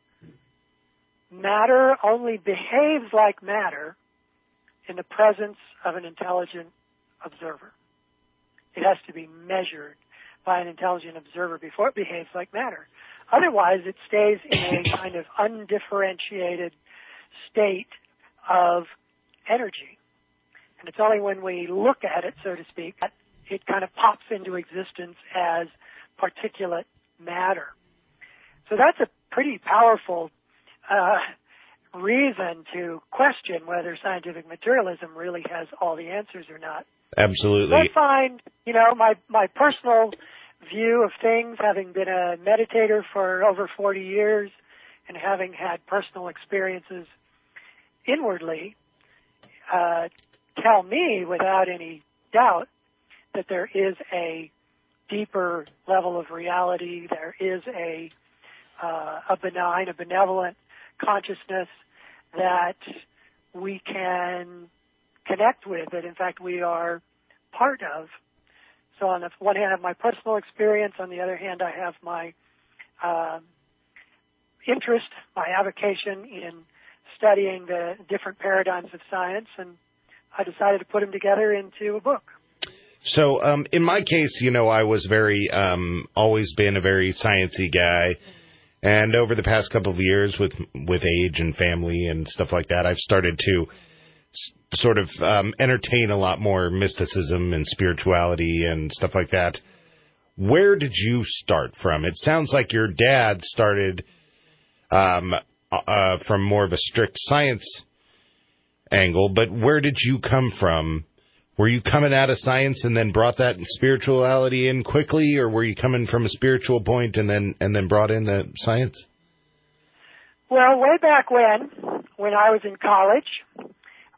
matter only behaves like matter in the presence of an intelligent observer. It has to be measured by an intelligent observer before it behaves like matter. Otherwise, it stays in a kind of undifferentiated state of energy. And it's only when we look at it, so to speak, that it kind of pops into existence as particulate matter. So that's a pretty powerful uh, reason to question whether scientific materialism really has all the answers or not. Absolutely. I find, you know, my, my personal view of things, having been a meditator for over forty years and having had personal experiences inwardly, uh, tell me without any doubt that there is a deeper level of reality. There is a, uh, a benign, a benevolent consciousness that we can connect with, that in fact we are part of. So on the one hand I have my personal experience, on the other hand I have my um, interest, my avocation in studying the different paradigms of science, and I decided to put them together into a book. So um, in my case, you know, I was very, um, always been a very sciencey guy. And over the past couple of years with with age and family and stuff like that, I've started to s- sort of um, entertain a lot more mysticism and spirituality and stuff like that. Where did you start from? It sounds like your dad started um, uh, from more of a strict science angle, but where did you come from? Were you coming out of science and then brought that spirituality in quickly, or were you coming from a spiritual point and then and then brought in the science? Well, way back when, when I was in college, uh,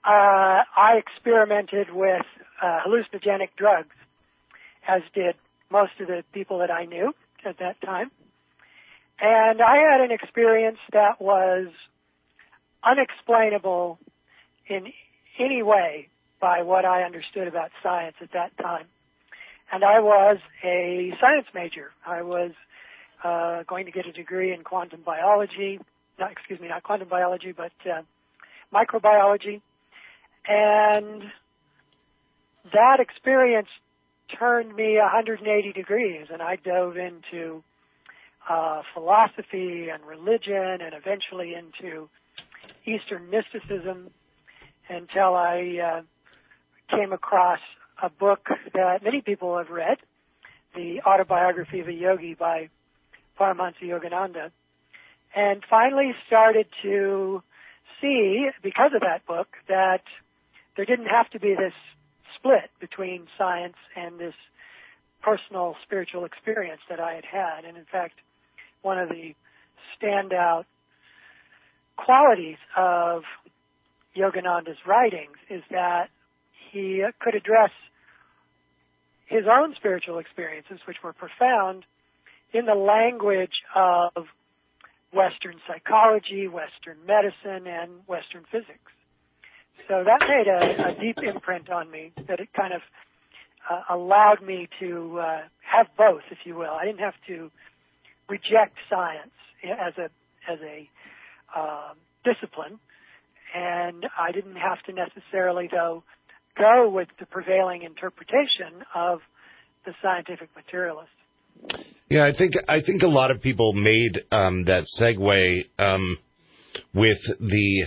I experimented with uh, hallucinogenic drugs, as did most of the people that I knew at that time. And I had an experience that was unexplainable in any way by what I understood about science at that time. And I was a science major. I was uh, going to get a degree in quantum biology, not, excuse me, not quantum biology, but uh, microbiology. And that experience turned me one hundred eighty degrees, and I dove into uh, philosophy and religion and eventually into Eastern mysticism until I uh, came across a book that many people have read, The Autobiography of a Yogi by Paramahansa Yogananda, and finally started to see, because of that book, that there didn't have to be this split between science and this personal spiritual experience that I had had. And in fact, one of the standout qualities of Yogananda's writings is that he could address his own spiritual experiences, which were profound, in the language of Western psychology, Western medicine, and Western physics. So that made a, a deep imprint on me, that it kind of uh, allowed me to uh, have both, if you will. I didn't have to reject science as a as a uh, discipline, and I didn't have to necessarily, though, go with the prevailing interpretation of the scientific materialist. Yeah, I think I think a lot of people made um, that segue um, with the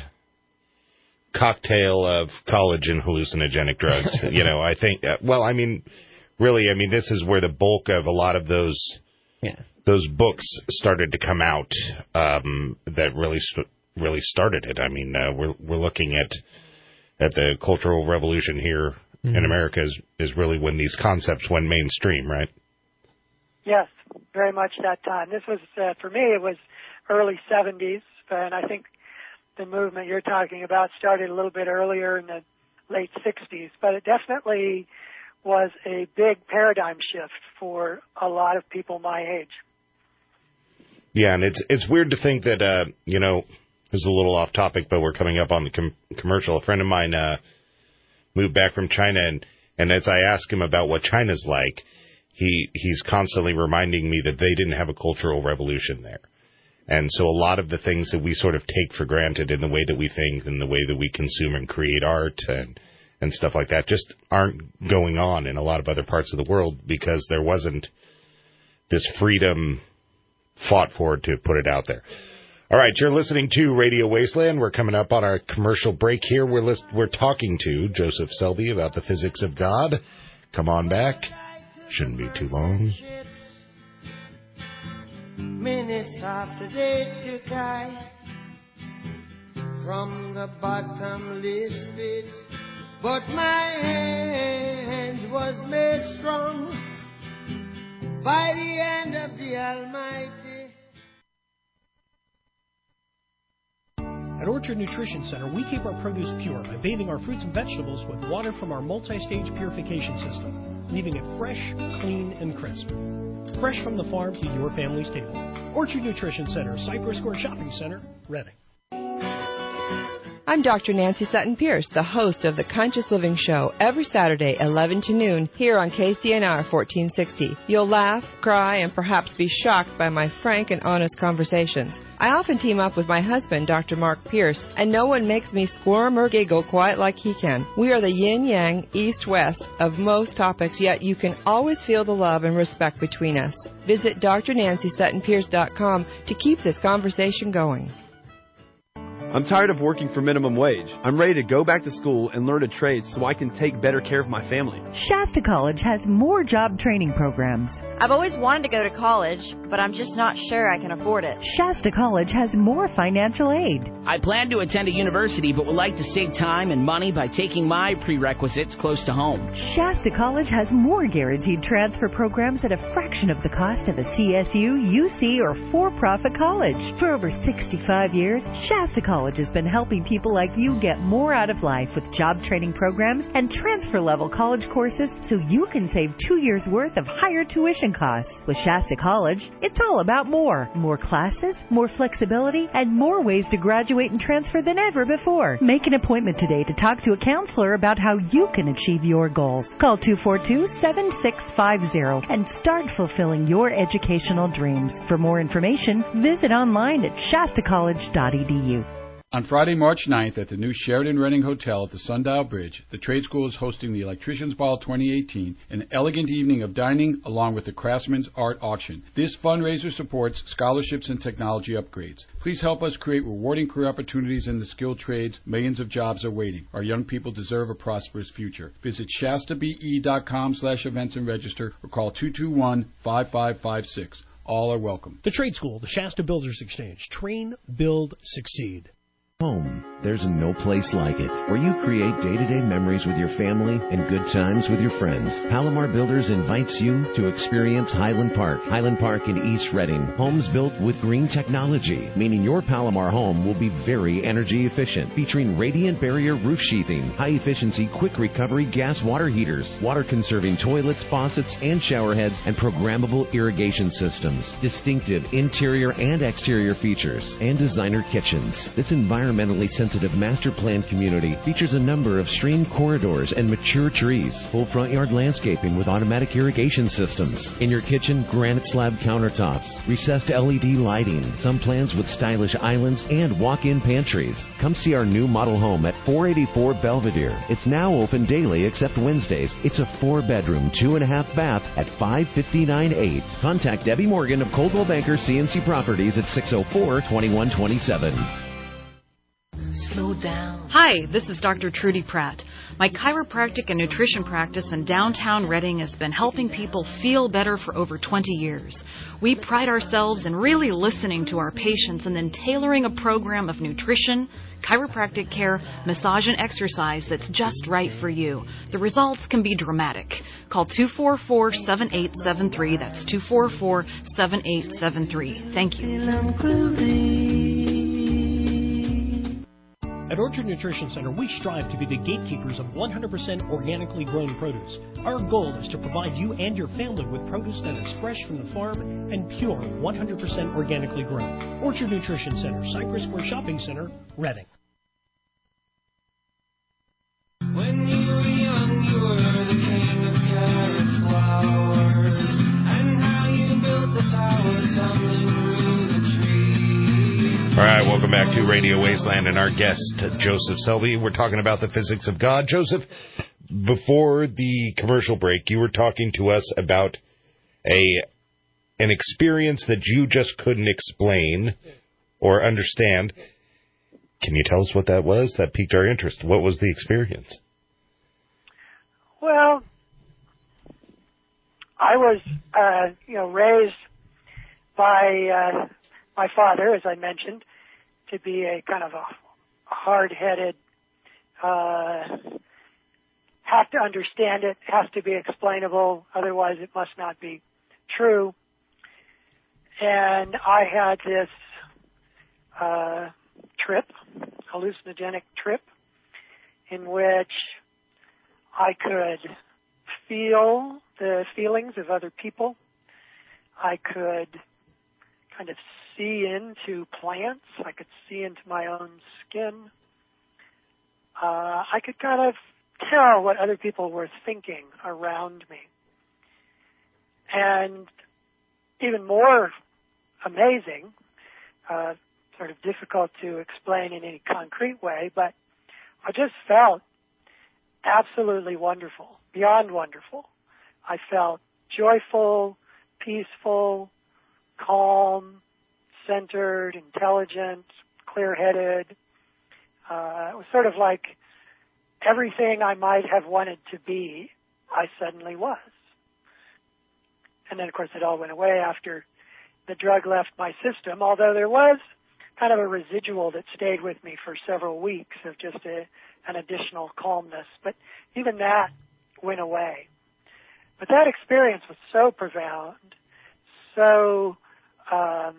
cocktail of college and hallucinogenic drugs. You know, I think. Uh, well, I mean, really, I mean, this is where the bulk of a lot of those yeah. those books started to come out. Um, that really really started it. I mean, uh, we're we're looking at. at the Cultural Revolution here mm-hmm. in America is, is really when these concepts went mainstream, right? Yes, very much that time. This was, uh, for me, it was early seventies, and I think the movement you're talking about started a little bit earlier in the late sixties, but it definitely was a big paradigm shift for a lot of people my age. Yeah, and it's it's weird to think that, uh, you know, this is a little off topic, but we're coming up on the com- commercial. A friend of mine uh, moved back from China, and, and as I ask him about what China's like, he he's constantly reminding me that they didn't have a cultural revolution there. And so a lot of the things that we sort of take for granted in the way that we think and the way that we consume and create art and, and stuff like that just aren't going on in a lot of other parts of the world because there wasn't this freedom fought for to put it out there. All right, you're listening to Radio Wasteland. We're coming up on our commercial break here. We're list- we're talking to Joseph Selby about the physics of God. Come on back. Shouldn't be too long. Minutes after they took I from the bottomless pit, but my hand was made strong by the hand of the Almighty. At Orchard Nutrition Center, we keep our produce pure by bathing our fruits and vegetables with water from our multi-stage purification system, leaving it fresh, clean, and crisp. Fresh from the farm to your family's table. Orchard Nutrition Center, Cypress Square Shopping Center, Reading. I'm Doctor Nancy Sutton-Pierce, the host of the Conscious Living Show, every Saturday, eleven to noon, here on K C N R fourteen sixty. You'll laugh, cry, and perhaps be shocked by my frank and honest conversations. I often team up with my husband, Doctor Mark Pierce, and no one makes me squirm or giggle quite like he can. We are the yin-yang, east-west of most topics, yet you can always feel the love and respect between us. Visit D R Nancy Sutton Pierce dot com to keep this conversation going. I'm tired of working for minimum wage. I'm ready to go back to school and learn a trade so I can take better care of my family. Shasta College has more job training programs. I've always wanted to go to college, but I'm just not sure I can afford it. Shasta College has more financial aid. I plan to attend a university, but would like to save time and money by taking my prerequisites close to home. Shasta College has more guaranteed transfer programs at a fraction of the cost of a C S U, U C, or for-profit college. For over sixty-five years, Shasta College has been helping people like you get more out of life with job training programs and transfer-level college courses so you can save two years' worth of higher tuition costs. With Shasta College, it's all about more. More classes, more flexibility, and more ways to graduate and transfer than ever before. Make an appointment today to talk to a counselor about how you can achieve your goals. Call two four two, seven six five zero and start fulfilling your educational dreams. For more information, visit online at shasta college dot e d u. On Friday, March ninth, at the new Sheraton Reading Hotel at the Sundial Bridge, the Trade School is hosting the Electricians Ball twenty eighteen, an elegant evening of dining along with the Craftsman's Art Auction. This fundraiser supports scholarships and technology upgrades. Please help us create rewarding career opportunities in the skilled trades. Millions of jobs are waiting. Our young people deserve a prosperous future. Visit shasta b e dot com slash events and register or call two two one, five five five six. All are welcome. The Trade School, the Shasta Builders Exchange. Train, build, succeed. Home. There's no place like it, where you create day-to-day memories with your family and good times with your friends. Palomar Builders invites you to experience Highland Park. Highland Park in East Reading. Homes built with green technology, meaning your Palomar home will be very energy efficient, featuring radiant barrier roof sheathing, high-efficiency quick recovery gas water heaters, water-conserving toilets, faucets, and shower heads, and programmable irrigation systems. Distinctive interior and exterior features, and designer kitchens. This environment Environmentally sensitive master plan community features a number of stream corridors and mature trees, full front yard landscaping with automatic irrigation systems. In your kitchen, granite slab countertops, recessed L E D lighting, some plans with stylish islands and walk-in pantries. Come see our new model home at four eighty-four Belvedere. It's now open daily except Wednesdays. It's a four-bedroom, two-and-a-half bath at five fifty-nine eight. Contact Debbie Morgan of Coldwell Banker C N C Properties at six oh four, two one two seven. Slow down. Hi, this is Doctor Trudy Pratt. My chiropractic and nutrition practice in downtown Reading has been helping people feel better for over twenty years. We pride ourselves in really listening to our patients and then tailoring a program of nutrition, chiropractic care, massage, and exercise that's just right for you. The results can be dramatic. Call two four four, seven eight seven three. That's two four four, seven eight seven three. Thank you. At Orchard Nutrition Center, we strive to be the gatekeepers of one hundred percent organically grown produce. Our goal is to provide you and your family with produce that is fresh from the farm and pure one hundred percent organically grown. Orchard Nutrition Center, Cypress Square Shopping Center, Reading. When you were young, you were the king of carrots, flowers, and how you built the tower tumbling through the trees. All right, welcome back to Radio Wasteland and our guest, Joseph Selby. We're talking about the physics of God. Joseph, before the commercial break, you were talking to us about a an experience that you just couldn't explain or understand. Can you tell us what that was? That piqued our interest. What was the experience? Well, I was, uh, you know, raised by uh, my father, as I mentioned, to be a kind of a hard-headed, uh, have to understand it, has to be explainable, otherwise it must not be true. And I had this uh, trip, hallucinogenic trip, in which I could feel the feelings of other people. I could kind of see into plants. I could see into my own skin. Uh, I could kind of tell what other people were thinking around me. And even more amazing, uh, sort of difficult to explain in any concrete way, but I just felt absolutely wonderful, beyond wonderful. I felt joyful, peaceful, calm, centered, intelligent, clear-headed. Uh, it was sort of like everything I might have wanted to be, I suddenly was. And then, of course, it all went away after the drug left my system, although there was kind of a residual that stayed with me for several weeks of just a, an additional calmness. But even that went away. But that experience was so profound, so um,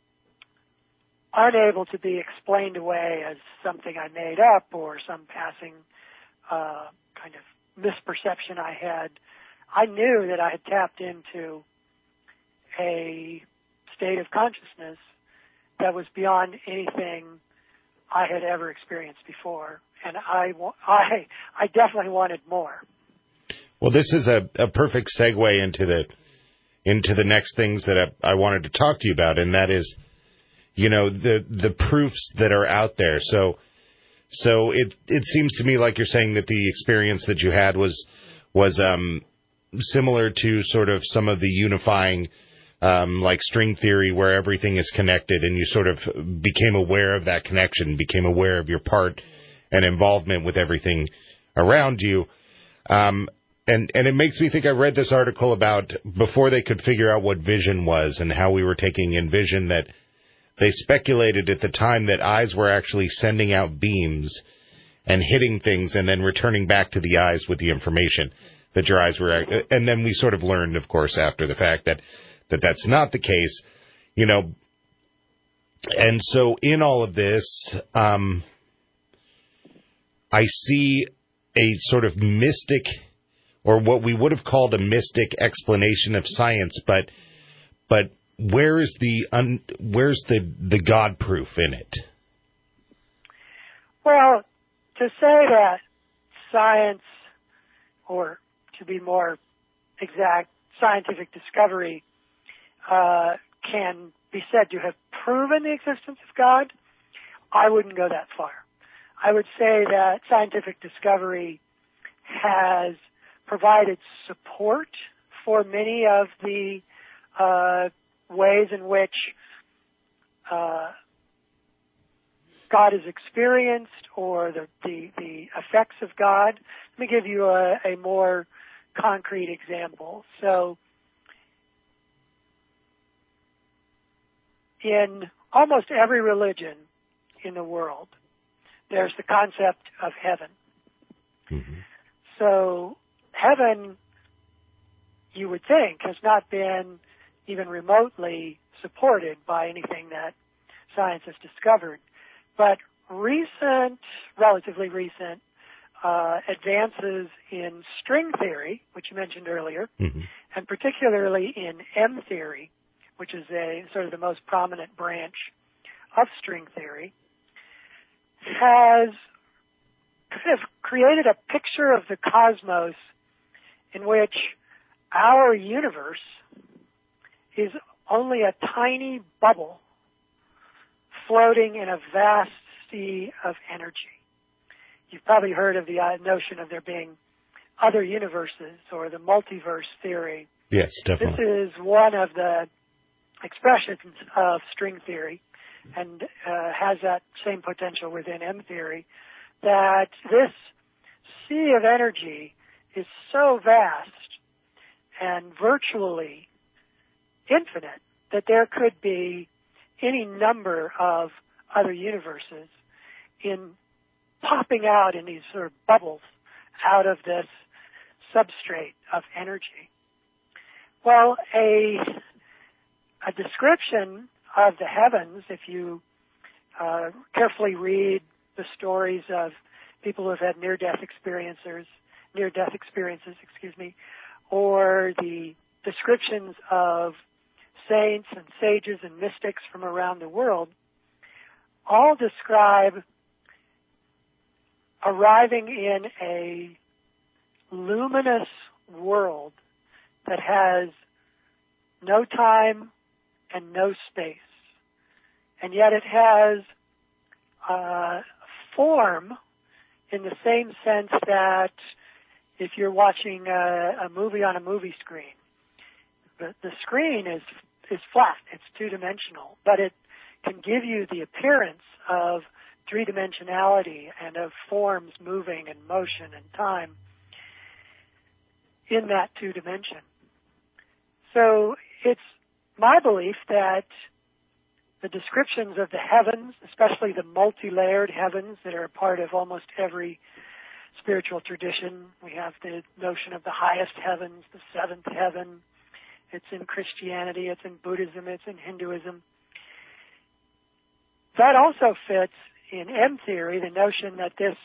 unable to be explained away as something I made up or some passing uh, kind of misperception I had. I knew that I had tapped into a state of consciousness that was beyond anything I had ever experienced before, and I, I, I definitely wanted more. Well, this is a, a perfect segue into the into the next things that I, I wanted to talk to you about, and that is, you know, the the proofs that are out there. So, so it it seems to me like you're saying that the experience that you had was was um, similar to sort of some of the unifying, um, like string theory, where everything is connected, and you sort of became aware of that connection, became aware of your part and involvement with everything around you. Um, And and it makes me think, I read this article about before they could figure out what vision was and how we were taking in vision, that they speculated at the time that eyes were actually sending out beams and hitting things and then returning back to the eyes with the information that your eyes were. And then we sort of learned, of course, after the fact that, that that's not the case, you know. And so in all of this, um, I see a sort of mystic, or what we would have called a mystic explanation of science, but but where is the un, where's the, the God proof in it? Well, to say that science, or to be more exact, scientific discovery uh, can be said to have proven the existence of God, I wouldn't go that far. I would say that scientific discovery has provided support for many of the uh, ways in which uh, God is experienced or the, the, the effects of God. Let me give you a, a more concrete example. So in almost every religion in the world, there's the concept of heaven. Mm-hmm. So heaven, you would think, has not been even remotely supported by anything that science has discovered. But recent, relatively recent, uh, advances in string theory, which you mentioned earlier, mm-hmm. and particularly in M theory, which is a sort of the most prominent branch of string theory, has kind of created a picture of the cosmos in which our universe is only a tiny bubble floating in a vast sea of energy. You've probably heard of the uh, notion of there being other universes or the multiverse theory. Yes, definitely. This is one of the expressions of string theory and uh, has that same potential within M theory, that this sea of energy is so vast and virtually infinite that there could be any number of other universes in popping out in these sort of bubbles out of this substrate of energy. Well, a a description of the heavens, if you uh, carefully read the stories of people who have had near-death experiences, near-death experiences, excuse me, or the descriptions of saints and sages and mystics from around the world, all describe arriving in a luminous world that has no time and no space. And yet it has uh, form in the same sense that if you're watching a, a movie on a movie screen, the, the screen is is flat, it's two-dimensional, but it can give you the appearance of three-dimensionality and of forms moving and motion and time in that two dimension. So it's my belief that the descriptions of the heavens, especially the multi-layered heavens that are a part of almost every spiritual tradition, we have the notion of the highest heavens, the seventh heaven. It's in Christianity, it's in Buddhism, it's in Hinduism. That also fits in M theory, the notion that this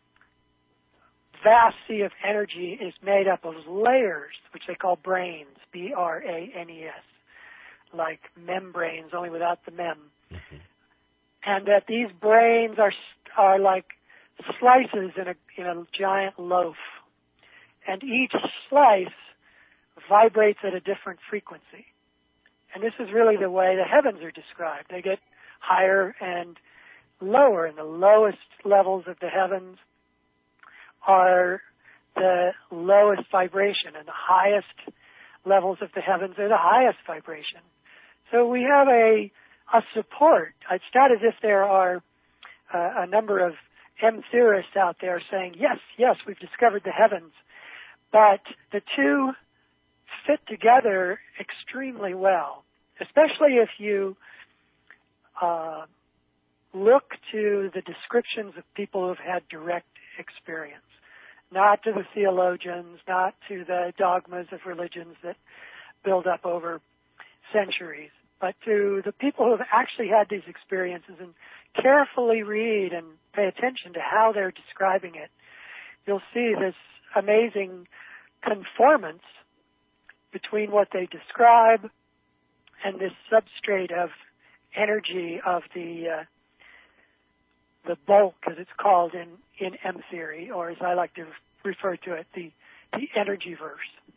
vast sea of energy is made up of layers, which they call branes, B R A N E S, like membranes, only without the mem. Mm-hmm. And that these branes are are like slices in a in a giant loaf, and each slice vibrates at a different frequency. And this is really the way the heavens are described. They get higher and lower, and the lowest levels of the heavens are the lowest vibration, and the highest levels of the heavens are the highest vibration. So we have a a support. It's not as if there are uh, a number of M theorists out there saying, yes, yes, we've discovered the heavens, but the two fit together extremely well, especially if you uh, look to the descriptions of people who've had direct experience, not to the theologians, not to the dogmas of religions that build up over centuries, but to the people who have actually had these experiences and carefully read and pay attention to how they're describing it. You'll see this amazing conformance between what they describe and this substrate of energy of the uh, the bulk, as it's called in, in M theory, or as I like to refer to it, the the energy verse.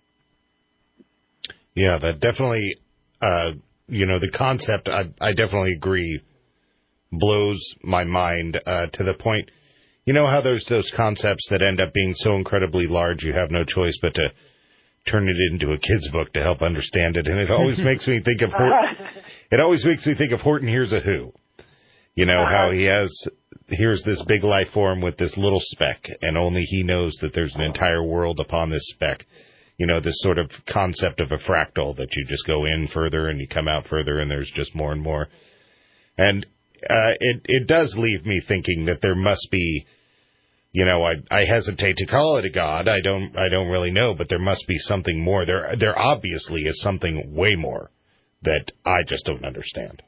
Yeah, that definitely, uh, you know, the concept, I, I definitely agree, blows my mind uh, to the point, you know how there's those concepts that end up being so incredibly large you have no choice but to turn it into a kid's book to help understand it, and it always makes me think of Horton, it always makes me think of Horton Hears a Who. You know, Uh-huh. how he has, here's this big life form with this little speck, and only he knows that there's an entire world upon this speck. You know, this sort of concept of a fractal that you just go in further and you come out further and there's just more and more. And uh, it, it does leave me thinking that there must be, you know, I, I hesitate to call it a god. I don't I don't really know, but there must be something more. There there obviously is something way more that I just don't understand.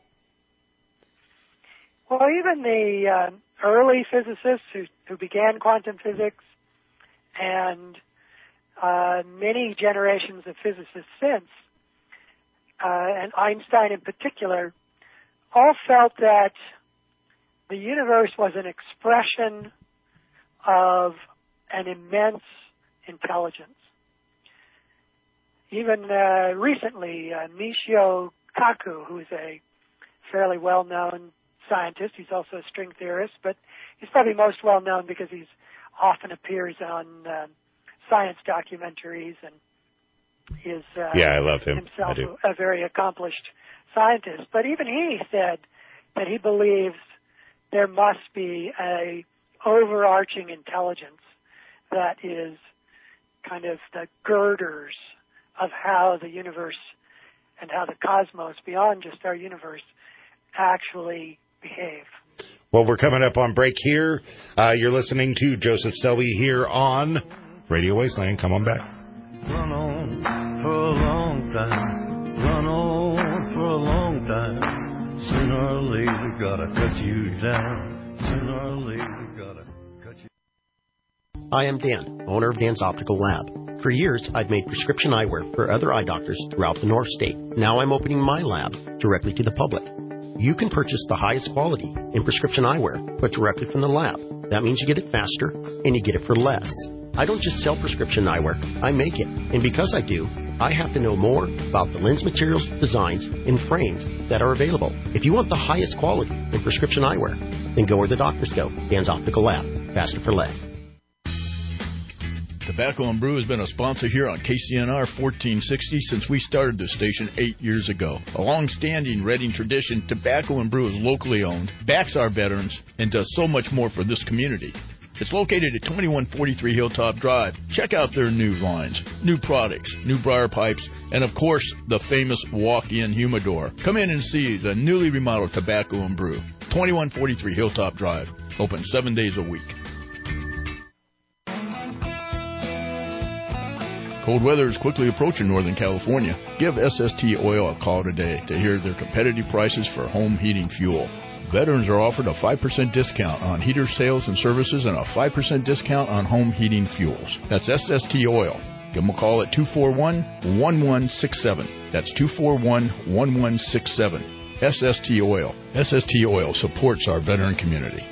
Well, even the uh, early physicists who, who began quantum physics and uh, many generations of physicists since, uh, and Einstein in particular, all felt that the universe was an expression of an immense intelligence. Even uh, recently, uh, Michio Kaku, who's a fairly well-known scientist, he's also a string theorist, but he's probably most well-known because he's often appears on uh, science documentaries and is uh, yeah, I love him. himself I do. A, a very accomplished scientist. But even he said that he believes there must be a overarching intelligence that is kind of the girders of how the universe and how the cosmos beyond just our universe actually behave. Well, we're coming up on break here. Uh, you're listening to Joseph Selby here on Radio Wasteland. Come on back. Run on for a long time. Run on for a long time. Sooner or later, gotta cut you down. Sooner or later, gotta cut you. I am Dan, owner of Dan's Optical Lab. For years, I've made prescription eyewear for other eye doctors throughout the North State. Now I'm opening my lab directly to the public. You can purchase the highest quality in prescription eyewear, but directly from the lab. That means you get it faster, and you get it for less. I don't just sell prescription eyewear, I make it. And because I do, I have to know more about the lens materials, designs, and frames that are available. If you want the highest quality in prescription eyewear, then go where the doctors go. Dan's Optical Lab. Faster for less. Tobacco and Brew has been a sponsor here on K C N R fourteen sixty since we started the station eight years ago. A long-standing Reading tradition, Tobacco and Brew is locally owned, backs our veterans, and does so much more for this community. It's located at twenty-one forty-three Hilltop Drive. Check out their new lines, new products, new briar pipes, and of course, the famous walk-in humidor. Come in and see the newly remodeled Tobacco and Brew, twenty-one forty-three Hilltop Drive, open seven days a week. Cold weather is quickly approaching Northern California. Give S S T Oil a call today to hear their competitive prices for home heating fuel. Veterans are offered a five percent discount on heater sales and services and a five percent discount on home heating fuels. That's S S T Oil. Give them a call at two four one, one one six seven. That's two four one, one one six seven. S S T Oil. S S T Oil supports our veteran community.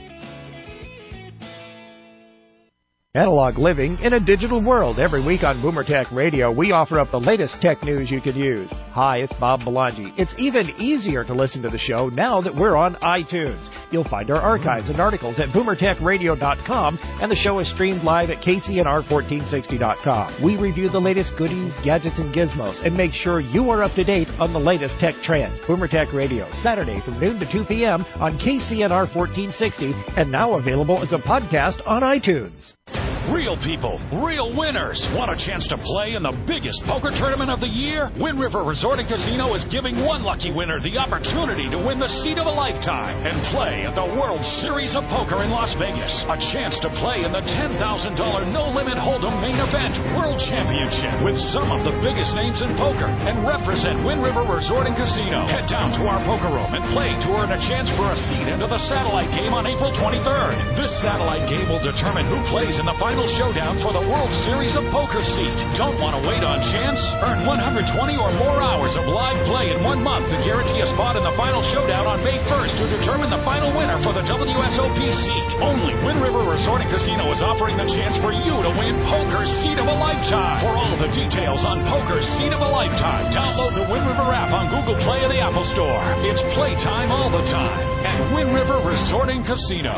Analog living in a digital world. Every week on Boomer Tech Radio, we offer up the latest tech news you can use. Hi, it's Bob Belangi. It's even easier to listen to the show now that we're on iTunes. You'll find our archives and articles at boomer tech radio dot com, and the show is streamed live at K C N R fourteen sixty dot com. We review the latest goodies, gadgets, and gizmos, and make sure you are up to date on the latest tech trends. Boomer Tech Radio, Saturday from noon to two p.m. on K C N R fourteen sixty, and now available as a podcast on iTunes. Real people, real winners. Want a chance to play in the biggest poker tournament of the year? Wind River Resort and Casino is giving one lucky winner the opportunity to win the seat of a lifetime and play at the World Series of Poker in Las Vegas. A chance to play in the ten thousand dollars no-limit hold'em main event World Championship with some of the biggest names in poker and represent Wind River Resort and Casino. Head down to our poker room and play to earn a chance for a seat into the satellite game on April twenty-third. This satellite game will determine who plays in the final showdown for the World Series of Poker seat. Don't want to wait on chance? Earn one hundred twenty or more hours of live play in one month to guarantee a spot in the final showdown on May first to determine the final winner for the W S O P seat. Only Wind River Resort and Casino is offering the chance for you to win Poker Seat of a Lifetime. For all the details on Poker Seat of a Lifetime, download the Wind River app on Google Play or the Apple Store. It's playtime all the time at Wind River Resort and Casino.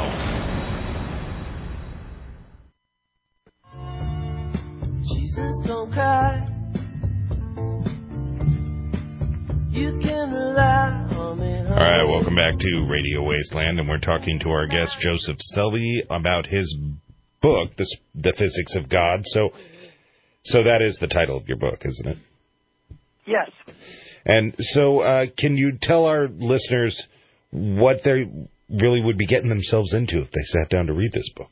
Jesus, don't cry. You can rely on All right, welcome back to Radio Wasteland, and we're talking to our guest Joseph Selby about his book, The, the Physics of God. So, so that is the title of your book, isn't it? Yes. And so, uh, can you tell our listeners what they really would be getting themselves into if they sat down to read this book?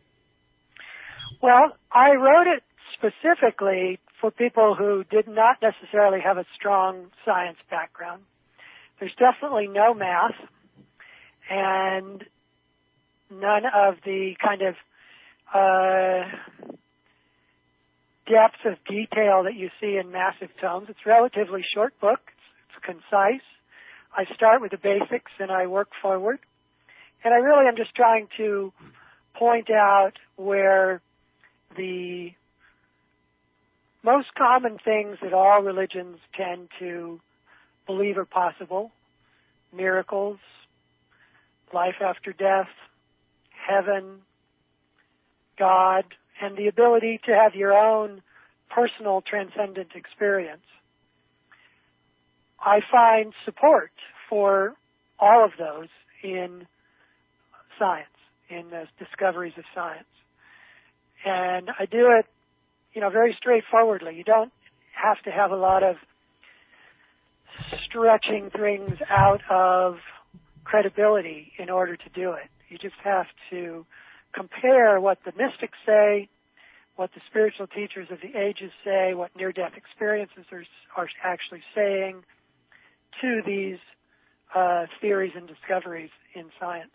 Well, I wrote it specifically for people who did not necessarily have a strong science background. There's definitely no math and none of the kind of uh, depth of detail that you see in massive tomes. It's a relatively short book. It's, it's concise. I start with the basics and I work forward. And I really am just trying to point out where the most common things that all religions tend to believe are possible: miracles, life after death, heaven, God, and the ability to have your own personal transcendent experience. I find support for all of those in science, in the discoveries of science. And I do it, you know, very straightforwardly. You don't have to have a lot of stretching things out of credibility in order to do it. You just have to compare what the mystics say, what the spiritual teachers of the ages say, what near-death experiences are, are actually saying to these uh, theories and discoveries in science.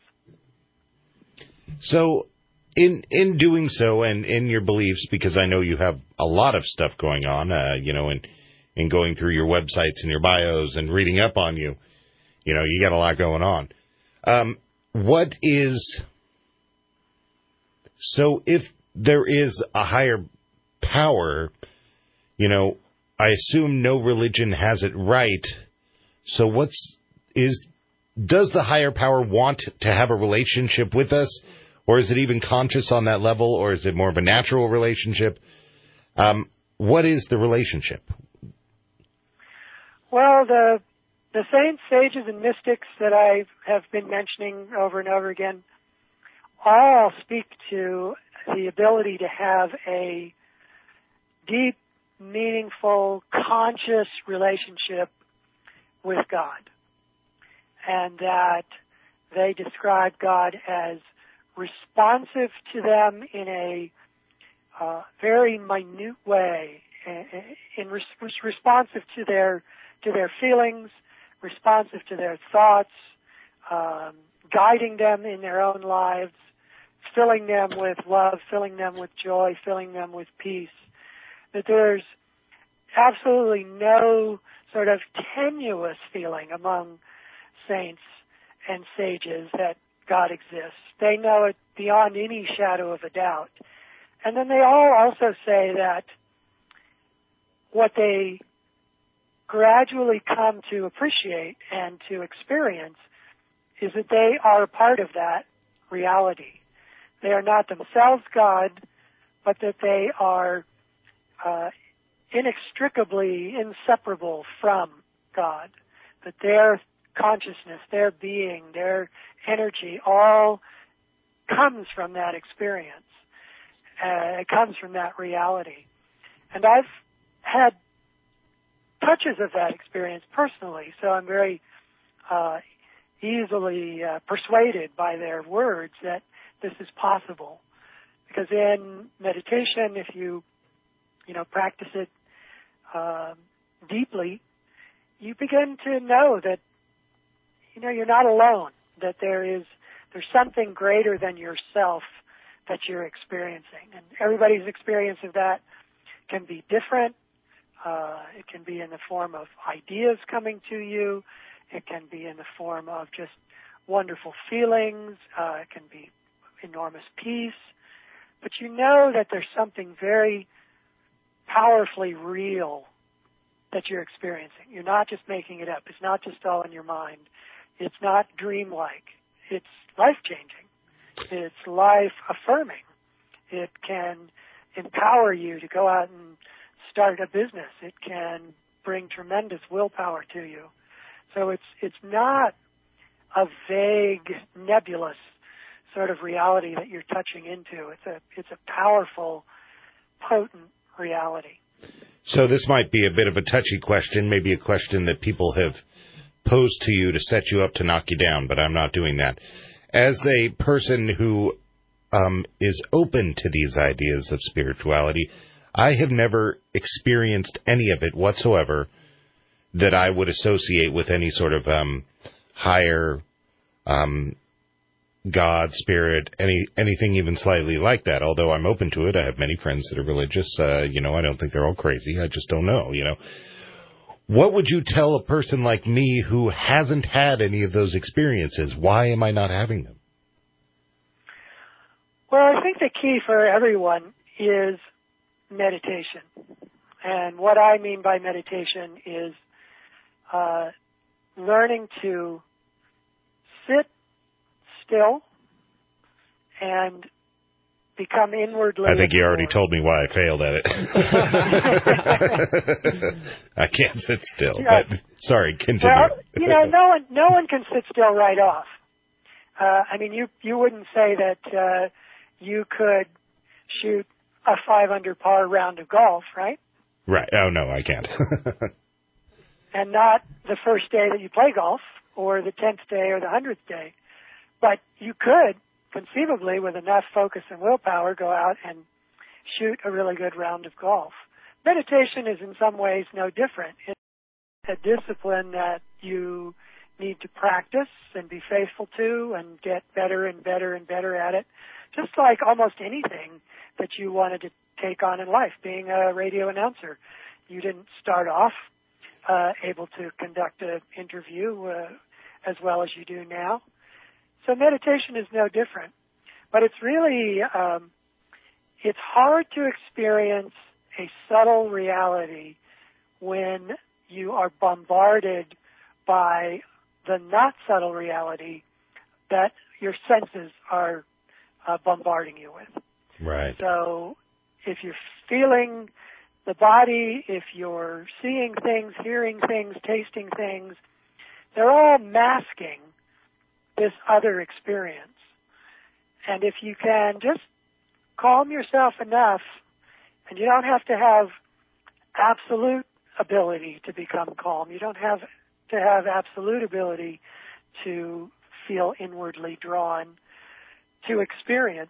So in in doing so and in your beliefs, because I know you have a lot of stuff going on, uh, you know, in, in going through your websites and your bios and reading up on you, you know, you got a lot going on. Um, what is... So if there is a higher power, you know, I assume no religion has it right. So what's... is does the higher power want to have a relationship with us? Or is it even conscious on that level? Or is it more of a natural relationship? Um, what is the relationship? Well, the the saints, sages, and mystics that I have been mentioning over and over again all speak to the ability to have a deep, meaningful, conscious relationship with God. And that they describe God as responsive to them in a uh, very minute way, in res- responsive to their to their feelings, responsive to their thoughts, um, guiding them in their own lives, filling them with love, filling them with joy, filling them with peace. That there's absolutely no sort of tenuous feeling among saints and sages that God exists. They know it beyond any shadow of a doubt. And then they all also say that what they gradually come to appreciate and to experience is that they are a part of that reality. They are not themselves God, but that they are uh, inextricably inseparable from God. That their consciousness, their being, their energy all comes from that experience. Uh, it comes from that reality. And I've had touches of that experience personally, so I'm very uh, easily uh, persuaded by their words that this is possible. Because in meditation, if you, you know, practice it uh, deeply, you begin to know that, you know, you're not alone, that there is, there's something greater than yourself that you're experiencing. And everybody's experience of that can be different. Uh, it can be in the form of ideas coming to you. It can be in the form of just wonderful feelings. Uh, it can be enormous peace. But you know that there's something very powerfully real that you're experiencing. You're not just making it up. It's not just all in your mind. It's not dreamlike. It's life-changing. It's life-affirming. It can empower you to go out and start a business. It can bring tremendous willpower to you. So it's it's not a vague, nebulous sort of reality that you're touching into. It's a it's a powerful, potent reality. So this might be a bit of a touchy question, maybe a question that people have posed to you to set you up to knock you down, but I'm not doing that. As a person who um, is open to these ideas of spirituality, I have never experienced any of it whatsoever that I would associate with any sort of um, higher um, God, spirit, any anything even slightly like that. Although I'm open to it, I have many friends that are religious. Uh, you know, I don't think they're all crazy. I just don't know. You know, what would you tell a person like me who hasn't had any of those experiences? Why am I not having them? Well, I think the key for everyone is meditation. And what I mean by meditation is uh, learning to sit still and become inwardly. I think you already told me why I failed at it. I can't sit still. Yeah. But sorry, continue. Well, you know, no one, no one can sit still right off. Uh, I mean, you you wouldn't say that uh, you could shoot a five under par round of golf, right? Right. Oh no, I can't. And not the first day that you play golf, or the tenth day, or the hundredth day. But you could, conceivably, with enough focus and willpower, go out and shoot a really good round of golf. Meditation is in some ways no different. It's a discipline that you need to practice and be faithful to and get better and better and better at it, just like almost anything that you wanted to take on in life. Being a radio announcer, you didn't start off uh, able to conduct an interview uh, as well as you do now. So meditation is no different, but it's really, um, it's hard to experience a subtle reality when you are bombarded by the not subtle reality that your senses are uh, bombarding you with. Right. So if you're feeling the body, if you're seeing things, hearing things, tasting things, they're all masking this other experience. And if you can just calm yourself enough, and you don't have to have absolute ability to become calm. You don't have to have absolute ability to feel inwardly drawn, to experience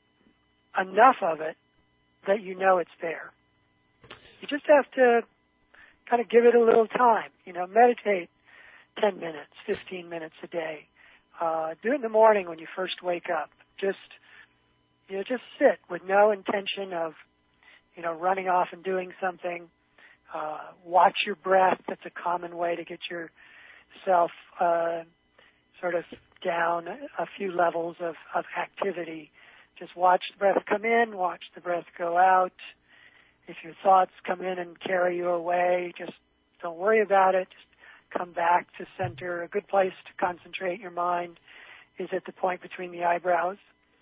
enough of it that you know it's there. You just have to kind of give it a little time. You know, meditate ten minutes, fifteen minutes a day. Uh, do it in the morning when you first wake up. Just, you know, just sit with no intention of, you know, running off and doing something. Uh, watch your breath. That's a common way to get yourself uh, sort of down a few levels of, of activity. Just watch the breath come in, watch the breath go out. If your thoughts come in and carry you away, just don't worry about it. Just come back to center. A good place to concentrate your mind is at the point between the eyebrows.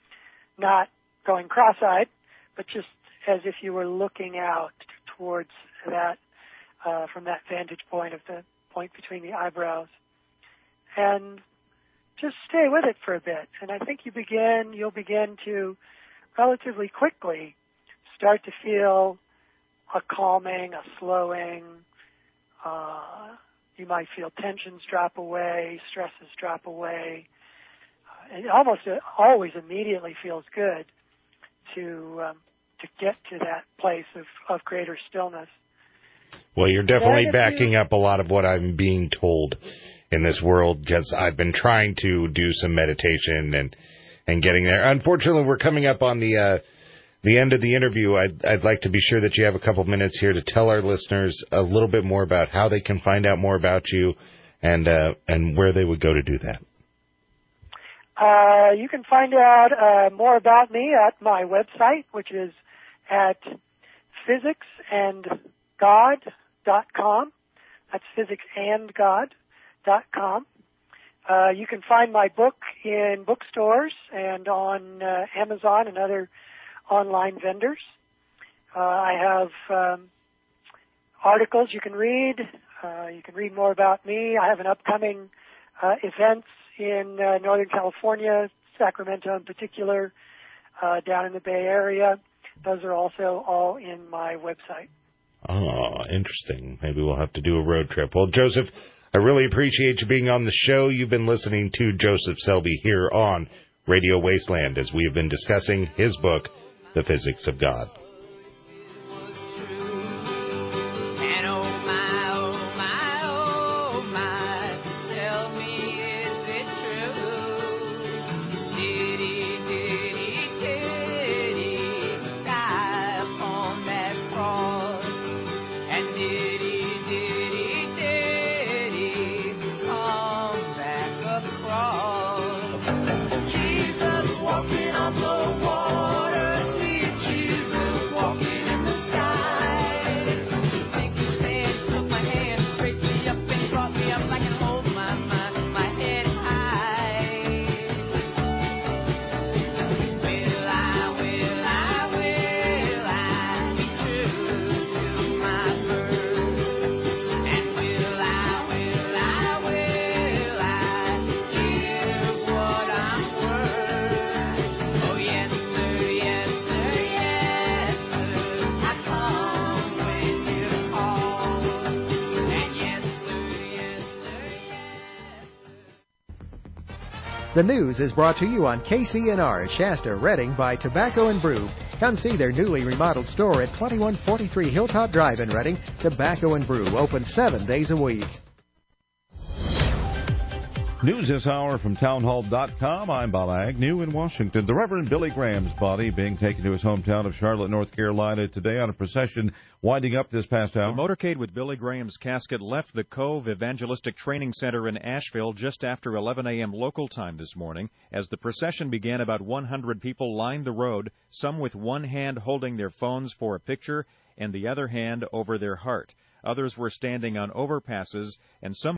Not going cross-eyed, but just as if you were looking out towards that, uh, from that vantage point of the point between the eyebrows. And just stay with it for a bit. And I think you begin, you'll begin to relatively quickly start to feel a calming, a slowing, uh, you might feel tensions drop away, stresses drop away. Uh, it almost uh, always immediately feels good to um, to get to that place of, of greater stillness. Well, you're definitely you, backing up a lot of what I'm being told in this world, because I've been trying to do some meditation and and getting there. Unfortunately, we're coming up on the uh, the end of the interview. I'd, I'd like to be sure that you have a couple minutes here to tell our listeners a little bit more about how they can find out more about you and uh, and where they would go to do that. Uh, you can find out uh, more about me at my website, which is at physics and god dot com. That's physics and god dot com. Uh, you can find my book in bookstores and on uh, Amazon and other online vendors. Uh, I have um, articles you can read Uh, you can read more about me. I have an upcoming uh, events in uh, Northern California, Sacramento in particular, uh, down in the Bay Area. Those are also all in my website. Oh, interesting. Maybe we'll have to do a road trip. Well, Joseph, I really appreciate you being on the show. You've been listening to Joseph Selby here on Radio Wasteland as we have been discussing his book, The Physics of God. The news is brought to you on K C N R, Shasta, Redding by Tobacco and Brew. Come see their newly remodeled store at twenty-one forty-three Hilltop Drive in Redding. Tobacco and Brew, open seven days a week. News this hour from townhall dot com. I'm Bob Agnew in Washington. The Reverend Billy Graham's body being taken to his hometown of Charlotte, North Carolina today on a procession winding up this past hour. The motorcade with Billy Graham's casket left the Cove Evangelistic Training Center in Asheville just after eleven a.m. local time this morning. As the procession began, about one hundred people lined the road, some with one hand holding their phones for a picture and the other hand over their heart. Others were standing on overpasses, and some